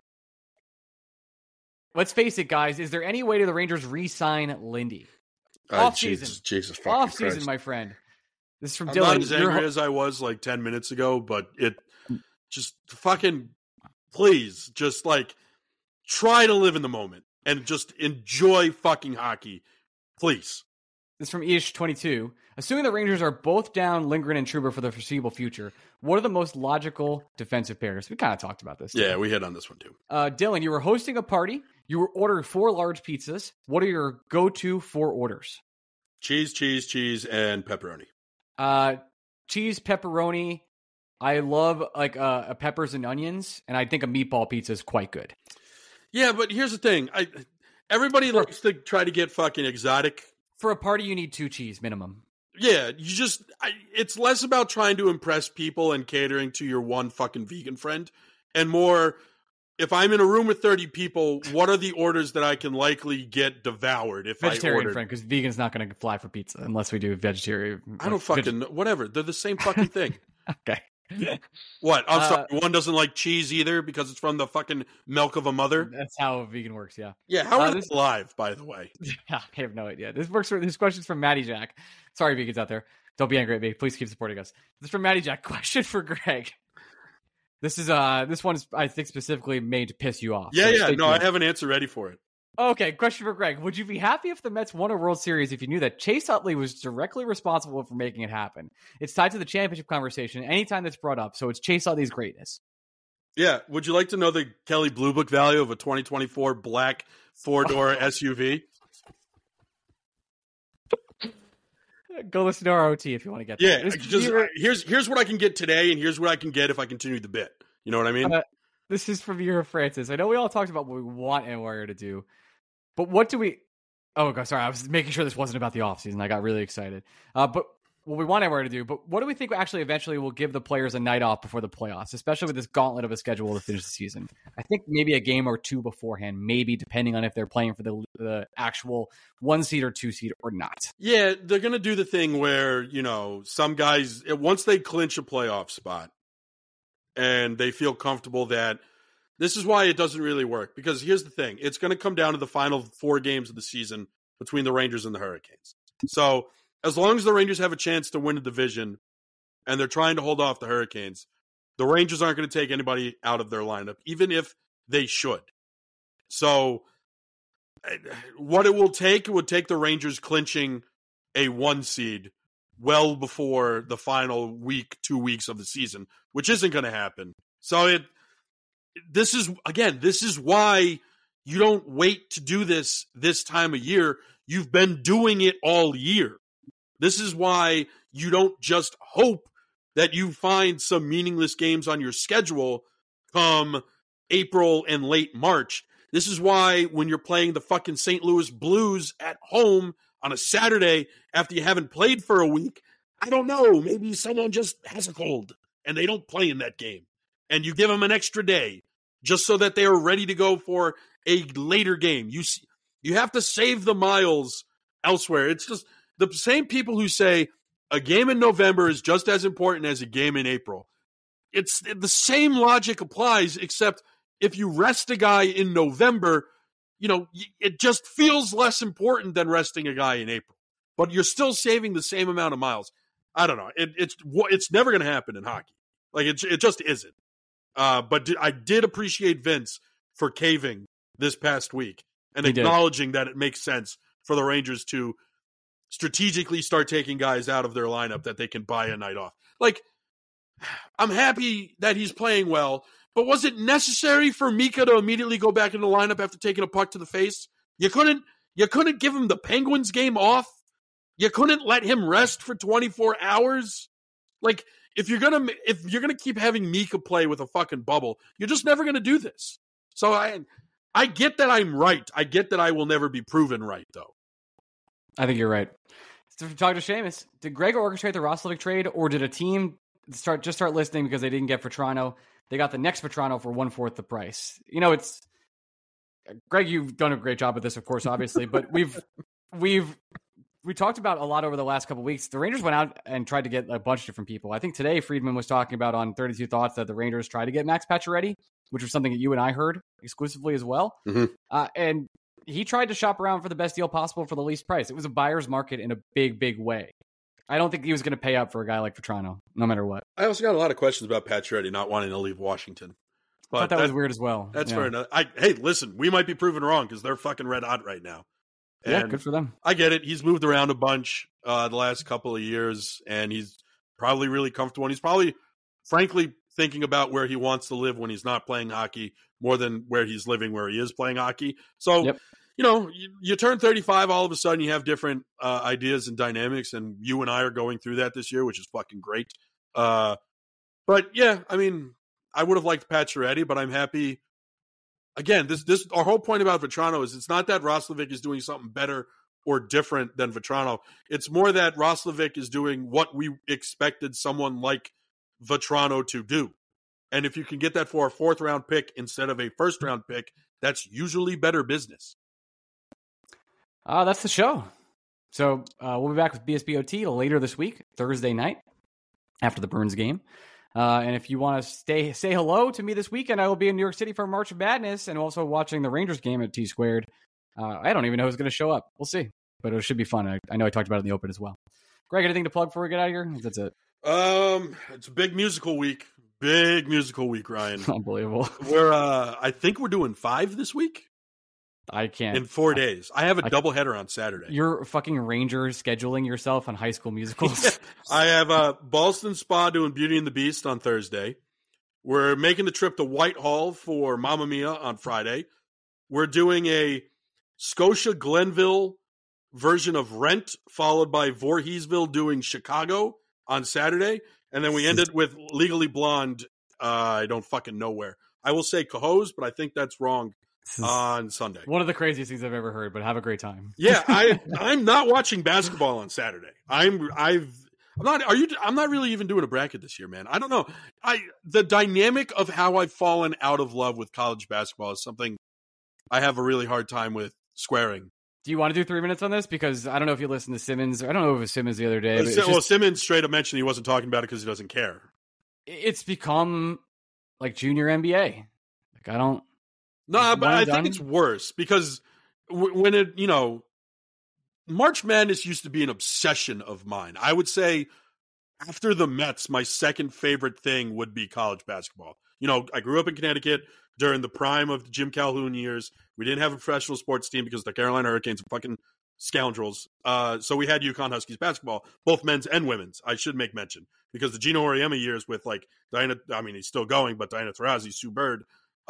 guys. Is there any way to the Rangers re-sign Lindy? Off season, Jesus fucking off season, Christ. my friend. This is from I'm Dylan. not as angry as I was like 10 minutes ago, but it just fucking please just like try to live in the moment and just enjoy fucking hockey Please. This is from Ish22. Assuming the Rangers are both down Lindgren and Trouba for the foreseeable future, what are the most logical defensive pairs? We kind of talked about this. Yeah, we hit on this one too. Dylan, you were hosting a party. You were ordering 4 large pizzas. What are your go-to 4 orders? Cheese, and pepperoni. Cheese, pepperoni. I love peppers and onions, and I think a meatball pizza is quite good. Yeah, but here's the thing. Everybody likes to try to get fucking exotic. For a party, you need 2 cheese minimum. Yeah, it's less about trying to impress people and catering to your one fucking vegan friend, and more, if I'm in a room with 30 people, what are the orders that I can likely get devoured if vegetarian I order? Friend, because vegan's not going to fly for pizza unless we do vegetarian. I don't fucking know. Whatever. They're the same fucking thing. Okay. What? I'm sorry. One doesn't like cheese either because it's from the fucking milk of a mother. That's how vegan works. Yeah. Yeah. How are they alive, by the way? I have no idea. This question's from Matty Jack. Sorry, vegans out there. Don't be angry at me. Please keep supporting us. This is from Matty Jack. Question for Greg. This one is, I think, specifically made to piss you off. Yeah. No, I have an answer ready for it. Okay, question for Greg. Would you be happy if the Mets won a World Series if you knew that Chase Utley was directly responsible for making it happen? It's tied to the championship conversation anytime that's brought up, so it's Chase Utley's greatness. Yeah. Would you like to know the Kelly Blue Book value of a 2024 black 4-door SUV? Go listen to our OT if you want to get that. Yeah, here's what I can get today, and here's what I can get if I continue the bit. You know what I mean? This is from Euro Francis. I know we all talked about what we want Anwar to do, but what do we... Oh, God, sorry. I was making sure this wasn't about the offseason. I got really excited. But what we want Anwar to do, but what do we think actually eventually will give the players a night off before the playoffs, especially with this gauntlet of a schedule to finish the season? I think maybe a game or 2 beforehand, maybe depending on if they're playing for the actual 1 seed or 2 seed or not. Yeah, they're going to do the thing where, some guys, once they clinch a playoff spot, and they feel comfortable that this is why it doesn't really work. Because here's the thing. It's going to come down to the final 4 games of the season between the Rangers and the Hurricanes. So as long as the Rangers have a chance to win a division and they're trying to hold off the Hurricanes, the Rangers aren't going to take anybody out of their lineup, even if they should. So what it would take the Rangers clinching a 1 seed well before the final 2 weeks of the season, which isn't going to happen. So this is why you don't wait to do this time of year. You've been doing it all year. This is why you don't just hope that you find some meaningless games on your schedule come April and late March. This is why when you're playing the fucking St. Louis Blues at home on a Saturday after you haven't played for a week, I don't know, maybe someone just has a cold and they don't play in that game. And you give them an extra day just so that they are ready to go for a later game. You have to save the miles elsewhere. It's just the same people who say a game in November is just as important as a game in April. It's the same logic applies, except if you rest a guy in November, it just feels less important than resting a guy in April. But you're still saving the same amount of miles. I don't know. It's never going to happen in hockey. Like it just isn't. But I did appreciate Vince for caving this past week and acknowledging that it makes sense for the Rangers to strategically start taking guys out of their lineup that they can buy a night off. Like, I'm happy that he's playing well, but was it necessary for Mika to immediately go back in the lineup after taking a puck to the face? You couldn't give him the Penguins game off? You couldn't let him rest for 24 hours? Like, if you're gonna keep having Mika play with a fucking bubble, you're just never gonna do this. So I get that I'm right. I get that I will never be proven right, though. I think you're right. So talk to Seamus. Did Greg orchestrate the Roslovic trade, or did a team start listening because they didn't get Vetrano? They got the next Vetrano for 1/4 the price. It's Greg. You've done a great job with this, of course, obviously, but we talked about a lot over the last couple of weeks. The Rangers went out and tried to get a bunch of different people. I think today Friedman was talking about on 32 Thoughts that the Rangers tried to get Max Pacioretty, which was something that you and I heard exclusively as well. Mm-hmm. And he tried to shop around for the best deal possible for the least price. It was a buyer's market in a big, big way. I don't think he was going to pay up for a guy like Vetrano, no matter what. I also got a lot of questions about Pacioretty not wanting to leave Washington. But I thought that was weird as well. That's fair enough. Hey, listen, we might be proven wrong because they're fucking red hot right now. Yeah, And good for them. I get it. He's moved around a bunch the last couple of years, and he's probably really comfortable. And he's probably, frankly, thinking about where he wants to live when he's not playing hockey more than where he's living where he is playing hockey. So, Yep. you know, you turn 35, all of a sudden you have different ideas and dynamics, and you and I are going through that this year, which is fucking great. But, yeah, I mean, I would have liked Pacioretty, but I'm happy. Again, this our whole point about Vetrano is it's not that Roslovic is doing something better or different than Vetrano. It's more that Roslovic is doing what we expected someone like Vetrano to do. And if you can get that for a 4th-round pick instead of a 1st-round pick, that's usually better business. That's the show. So we'll be back with BSBOT later this week, Thursday night, after the Bruins game. And if you want to say hello to me this weekend, I will be in New York City for March Madness and also watching the Rangers game at T-Squared. I don't even know who's going to show up. We'll see. But it should be fun. I know I talked about it in the open as well. Greg, anything to plug before we get out of here? That's it. It's a big musical week. Big musical week, Ryan. Unbelievable. I think we're doing 5 this week. I can't. In 4 days. I have a doubleheader on Saturday. You're fucking Ranger scheduling yourself on High School Musicals. Yeah. I have Ballston Spa doing Beauty and the Beast on Thursday. We're making the trip to Whitehall for Mamma Mia on Friday. We're doing a Scotia Glenville version of Rent, followed by Voorheesville doing Chicago on Saturday. And then we ended with Legally Blonde, I don't fucking know where. I will say Cohoes, but I think that's wrong. On Sunday. One of the craziest things I've ever heard, but have a great time. Yeah, I'm not watching basketball on Saturday. I'm not really even doing a bracket this year, man. I don't know. The dynamic of how I've fallen out of love with college basketball is something I have a really hard time with squaring. Do you want to do 3 minutes on this? Because I don't know if you listened to Simmons. I don't know if it was Simmons the other day. Simmons straight up mentioned he wasn't talking about it because he doesn't care. It's become like junior NBA. Like I don't. No, but I think it's worse because when it, March Madness used to be an obsession of mine. I would say after the Mets, my second favorite thing would be college basketball. I grew up in Connecticut during the prime of the Jim Calhoun years. We didn't have a professional sports team because the Carolina Hurricanes are fucking scoundrels. So we had UConn Huskies basketball, both men's and women's. I should make mention because the Gino Auriemma years with like Diana, I mean, he's still going, but Diana Taurasi, Sue Bird,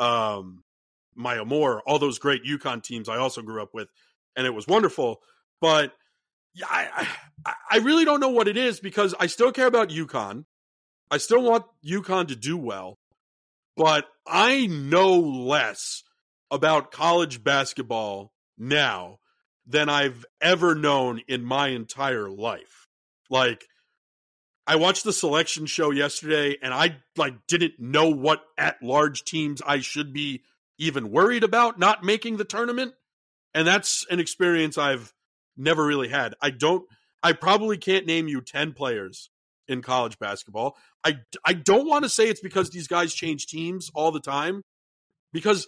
Maya Moore, all those great UConn teams I also grew up with, and it was wonderful. But yeah, I really don't know what it is because I still care about UConn. I still want UConn to do well, but I know less about college basketball now than I've ever known in my entire life. Like, I watched the selection show yesterday, and I didn't know what at-large teams I should be even worried about not making the tournament. And that's an experience I've never really had. I probably can't name you 10 players in college basketball. I don't want to say it's because these guys change teams all the time, because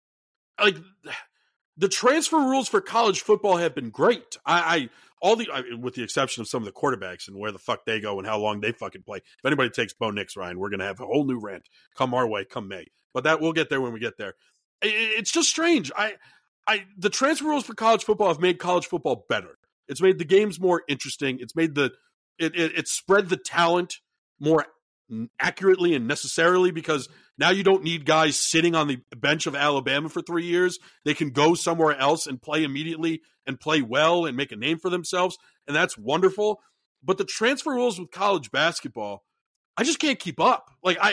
the transfer rules for college football have been great. With the exception of some of the quarterbacks and where the fuck they go and how long they fucking play. If anybody takes Bo Nix, Ryan, we're going to have a whole new rant come our way, come May. But we'll get there when we get there. It's just strange. The transfer rules for college football have made college football better. It's made the games more interesting. It's made it spread the talent more accurately and necessarily, because now you don't need guys sitting on the bench of Alabama for 3 years. They can go somewhere else and play immediately and play well and make a name for themselves, and that's wonderful. But the transfer rules with college basketball, I just can't keep up.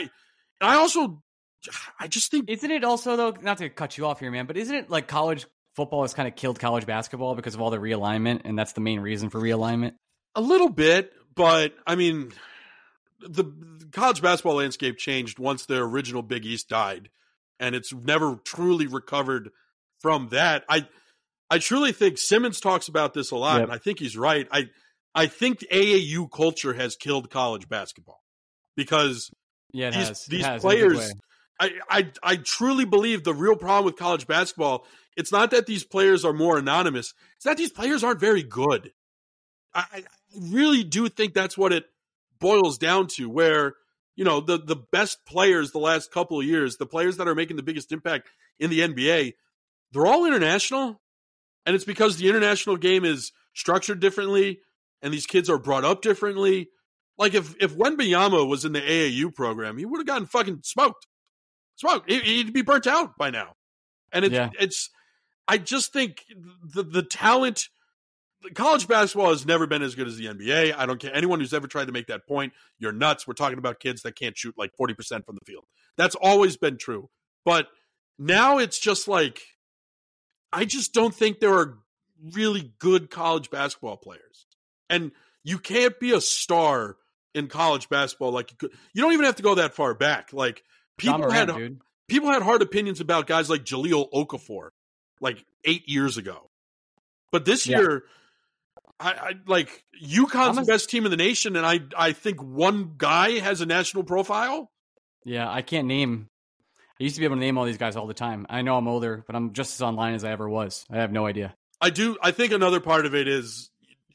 I just think... Isn't it also, though, not to cut you off here, man, but isn't it like college football has kind of killed college basketball because of all the realignment, and that's the main reason for realignment? A little bit, but, I mean, the college basketball landscape changed once the original Big East died, and it's never truly recovered from that. I truly think Simmons talks about this a lot, Yep. and I think he's right. I think AAU culture has killed college basketball because these players... I truly believe the real problem with college basketball, it's not that these players are more anonymous. It's that these players aren't very good. I really do think that's what it boils down to, where, the best players the last couple of years, the players that are making the biggest impact in the NBA, they're all international, And it's because the international game is structured differently and these kids are brought up differently. Like if Wembanyama was in the AAU program, he would have gotten fucking smoked. He'd be burnt out by now. And I just think the talent, college basketball has never been as good as the NBA. I don't care. Anyone who's ever tried to make that point, you're nuts. We're talking about kids that can't shoot like 40% from the field. That's always been true. But now it's just like, I just don't think there are really good college basketball players. And you can't be a star in college basketball like you could. You don't even have to go that far back. Like people had hard opinions about guys like Jahlil Okafor like 8 years ago. But this year, I like UConn's the best team in the nation, and I think one guy has a national profile. Yeah, I can't name. I used to be able to name all these guys all the time. I know I'm older, but I'm just as online as I ever was. I have no idea. I think another part of it is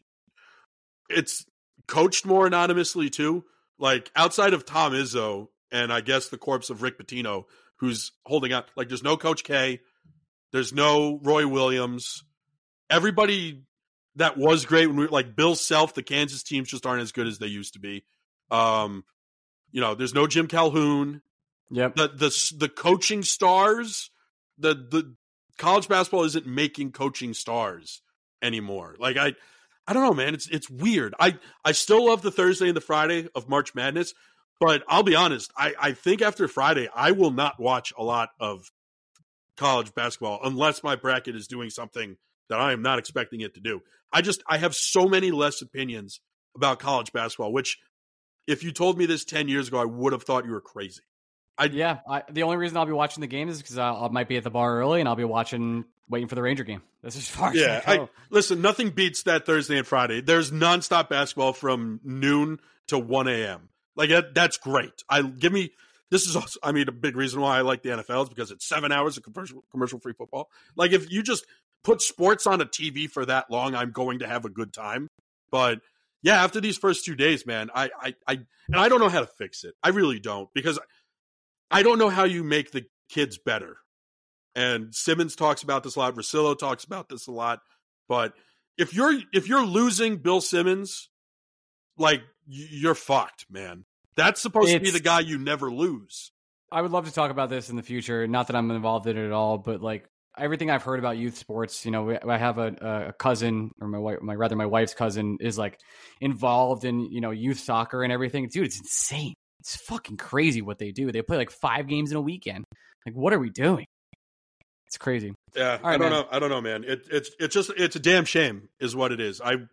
it's coached more anonymously too. Like outside of Tom Izzo and I guess the corpse of Rick Pitino, who's holding out. Like there's no Coach K, there's no Roy Williams. Everybody that was great when like Bill Self, the Kansas teams just aren't as good as they used to be. There's no Jim Calhoun. Yep. The coaching stars, the college basketball isn't making coaching stars anymore. Like I don't know, man. It's weird. I still love the Thursday and the Friday of March Madness, but I'll be honest. I think after Friday, I will not watch a lot of college basketball unless my bracket is doing something that I am not expecting it to do. I have so many less opinions about college basketball, which if you told me this 10 years ago, I would have thought you were crazy. The only reason I'll be watching the game is because I might be at the bar early and I'll be waiting for the Ranger game. That's as far as I go. Listen, nothing beats that Thursday and Friday. There's nonstop basketball from noon to 1 a.m. Like that's great. This is also, a big reason why I like the NFL is because it's 7 hours of commercial-free football. Like if you just put sports on a TV for that long, I'm going to have a good time. But yeah, after these first 2 days, man, I don't know how to fix it. I really don't, because I don't know how you make the kids better. And Simmons talks about this a lot. Russillo talks about this a lot. But if you're losing Bill Simmons, like you're fucked, man. That's supposed to be the guy you never lose. I would love to talk about this in the future. Not that I'm involved in it at all, but like everything I've heard about youth sports, I have a cousin, or my wife's cousin is like involved in, youth soccer and everything. Dude, it's insane. It's fucking crazy what they do. They play like 5 games in a weekend. Like, what are we doing? It's crazy. Yeah, right, I don't know, man. It's a damn shame, is what it is. I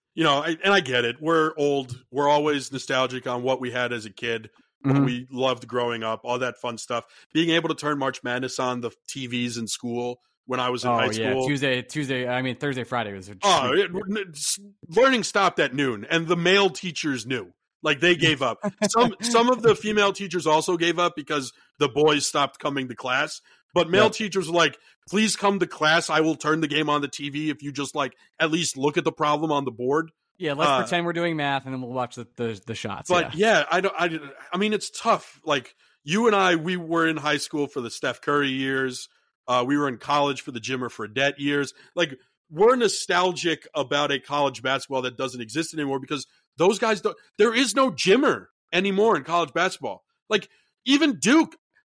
get it. We're old. We're always nostalgic on what we had as a kid, what we loved growing up, all that fun stuff. Being able to turn March Madness on the TVs in school when I was in high school. Thursday, Friday was. Learning stopped at noon, and the male teachers knew. Like they gave up. Some of the female teachers also gave up because the boys stopped coming to class. But male teachers were like, please come to class. I will turn the game on the TV if you just like at least look at the problem on the board. Yeah, let's pretend we're doing math and then we'll watch the shots. But it's tough. Like you and I, we were in high school for the Steph Curry years. We were in college for the Jimmer Fredette years. Like we're nostalgic about a college basketball that doesn't exist anymore because those guys there is no Jimmer anymore in college basketball. Like even Duke,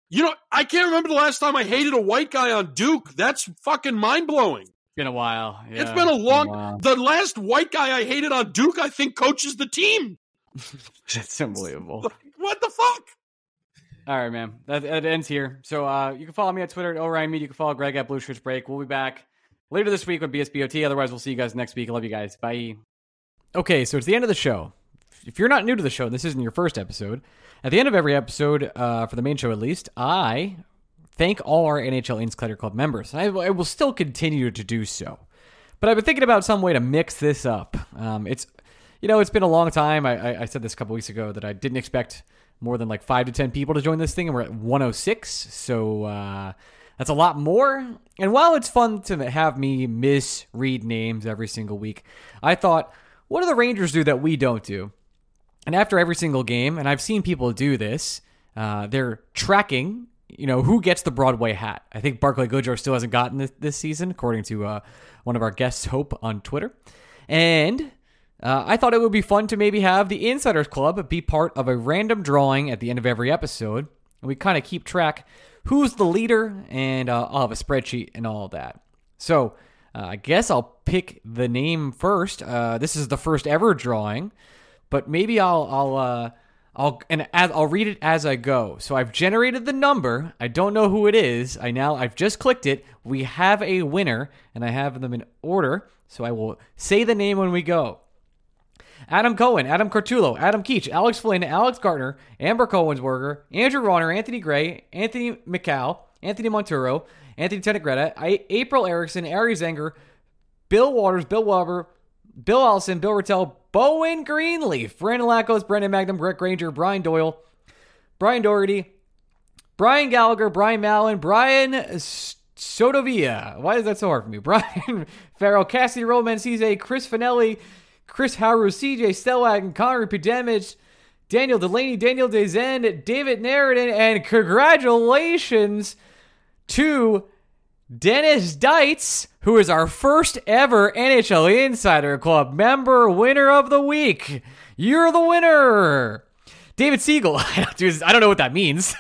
I can't remember the last time I hated a white guy on Duke. That's fucking mind-blowing. It's been a while. Yeah, it's been a long. The last white guy I hated on Duke, I think, coaches the team. That's unbelievable. What the fuck? All right, man. That ends here. So you can follow me on Twitter at ORionMedia. You can follow Greg at Blue Shirts Break. We'll be back later this week with BSBOT. Otherwise, we'll see you guys next week. I love you guys. Bye. Okay, so it's the end of the show. If you're not new to the show, this isn't your first episode. At the end of every episode, for the main show at least, I thank all our NHL Insider Club members. I will still continue to do so. But I've been thinking about some way to mix this up. It's been a long time. I said this a couple weeks ago that I didn't expect more than like 5 to 10 people to join this thing, and we're at 106. So that's a lot more. And while it's fun to have me misread names every single week, I thought, what do the Rangers do that we don't do? And after every single game, and I've seen people do this, they're tracking, who gets the Broadway hat. I think Barclay Goodrow still hasn't gotten this season, according to one of our guests, Hope, on Twitter. And I thought it would be fun to maybe have the Insiders Club be part of a random drawing at the end of every episode. And we kind of keep track who's the leader, and I'll have a spreadsheet and all of that. So I guess I'll pick the name first. This is the first ever drawing, but maybe I'll read it as I go. So I've generated the number. I don't know who it is. I've just clicked it. We have a winner, and I have them in order. So I will say the name when we go. Adam Cohen, Adam Cortullo, Adam Keach, Alex Flynn, Alex Gartner, Amber Cohensberger, Andrew Ronner, Anthony Gray, Anthony McCall, Anthony Monturo, Anthony Tenegretta, April Erickson, Ari Zenger, Bill Waters, Bill Weber, Bill Allison, Bill Rattel, Bowen Greenleaf, Brandon Lackos, Brendan Magnum, Brett Granger, Brian Doyle, Brian Doherty, Brian Gallagher, Brian Mallon, Brian Sodovia. Why is that so hard for me? Brian Farrell, Cassie Roman, CJ, Chris Finelli, Chris Haru, CJ Stellwagen, Connor Pidamage, Daniel Delaney, Daniel Dezen, David Narradin, and congratulations to Dennis Deitz, who is our first ever NHL Insider Club member, winner of the week. You're the winner. David Siegel. I don't know what that means.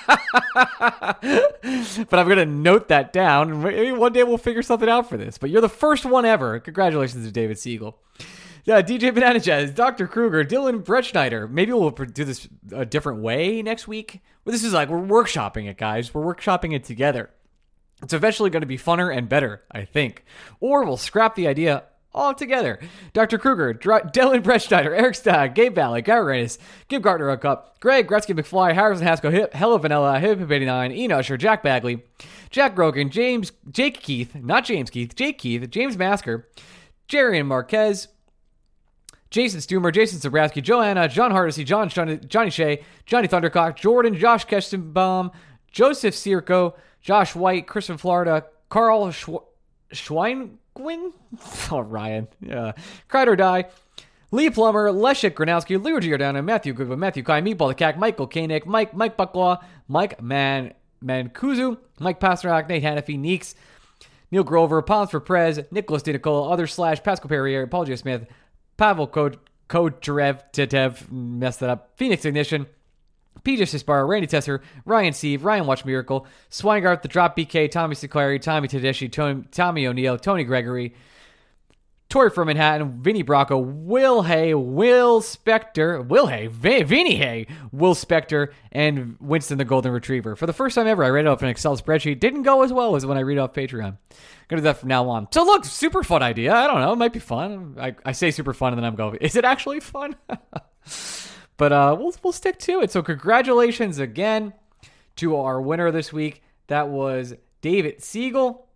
But I'm going to note that down. Maybe one day we'll figure something out for this. But you're the first one ever. Congratulations to David Siegel. DJ Banana Jazz, Dr. Kruger, Dylan Bretschneider. Maybe we'll do this a different way next week. Well, this is like we're workshopping it, guys. We're workshopping it together. It's eventually going to be funner and better, I think. Or we'll scrap the idea altogether. Dr. Kruger, Dylan Bretschneider, Eric Stagg, Gabe Valley, Garrett Reyes, Give Gartner a cup, Greg, Gretzky, McFly, Harrison Haskell, Hello Vanilla, Hip 89, Ian Usher, Jack Bagley, Jack Grogan, Jake Keith, James Masker, Jerry and Marquez, Jason Stumer, Jason Zabrowski, Joanna, John Hardesty, Johnny Shea, Johnny Thundercock, Jordan, Josh Kestenbaum, Joseph Circo, Josh White, Chris from Florida, Carl Schweinquin, Ryan, Cried or Die, Lee Plummer, Leszek Granowski, Leo Giordano, Matthew Goodwin, Matthew Kai, Meatball the Cack, Michael Koenig, Mike Bucklaw, Mike Mancuso, Mike Pasternak, Nate Hannafy, Neeks, Neil Grover, Palms for Prez, Nicholas DiNicola, Other Slash, Pascal Perrier, Paul J. Smith, Pavel Kocherev, messed that up, Phoenix Ignition, PJ Cispar, Randy Tesser, Ryan Steve, Ryan Watch Miracle, Swingart, The Drop BK, Tommy Siclari, Tommy Tedeschi, Tommy O'Neill, Tony Gregory, Tori from Manhattan, Vinny Bracco, Will Hay, Will Spector, Vinny Hay, Will Spector, and Winston the Golden Retriever. For the first time ever, I read it off an Excel spreadsheet. Didn't go as well as when I read off Patreon. Gonna do that from now on. So look, super fun idea. I don't know. It might be fun. I say super fun and then I'm going, is it actually fun? But we'll stick to it. So congratulations again to our winner this week. That was David Siegel.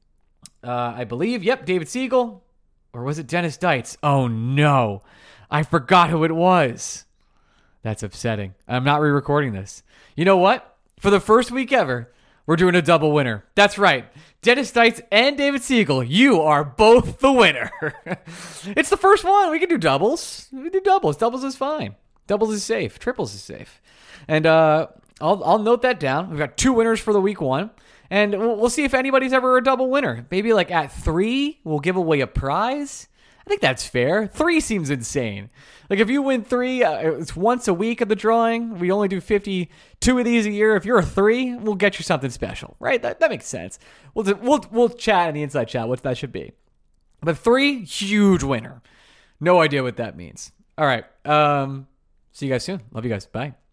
I believe. Yep, David Siegel. Or was it Dennis Deitz? Oh no. I forgot who it was. That's upsetting. I'm not re-recording this. You know what? For the first week ever, we're doing a double winner. That's right. Dennis Deitz and David Siegel, you are both the winner. It's the first one. We can do doubles. We can do doubles. Doubles is fine. Doubles is safe. Triples is safe. And I'll note that down. We've got 2 winners for the week 1. And we'll see if anybody's ever a double winner. Maybe like at 3, we'll give away a prize. I think that's fair. 3 seems insane. Like if you win 3, it's once a week of the drawing. We only do 52 of these a year. If you're a 3, we'll get you something special, right? That makes sense. We'll chat in the inside chat what that should be. But 3, huge winner. No idea what that means. All right. See you guys soon. Love you guys. Bye.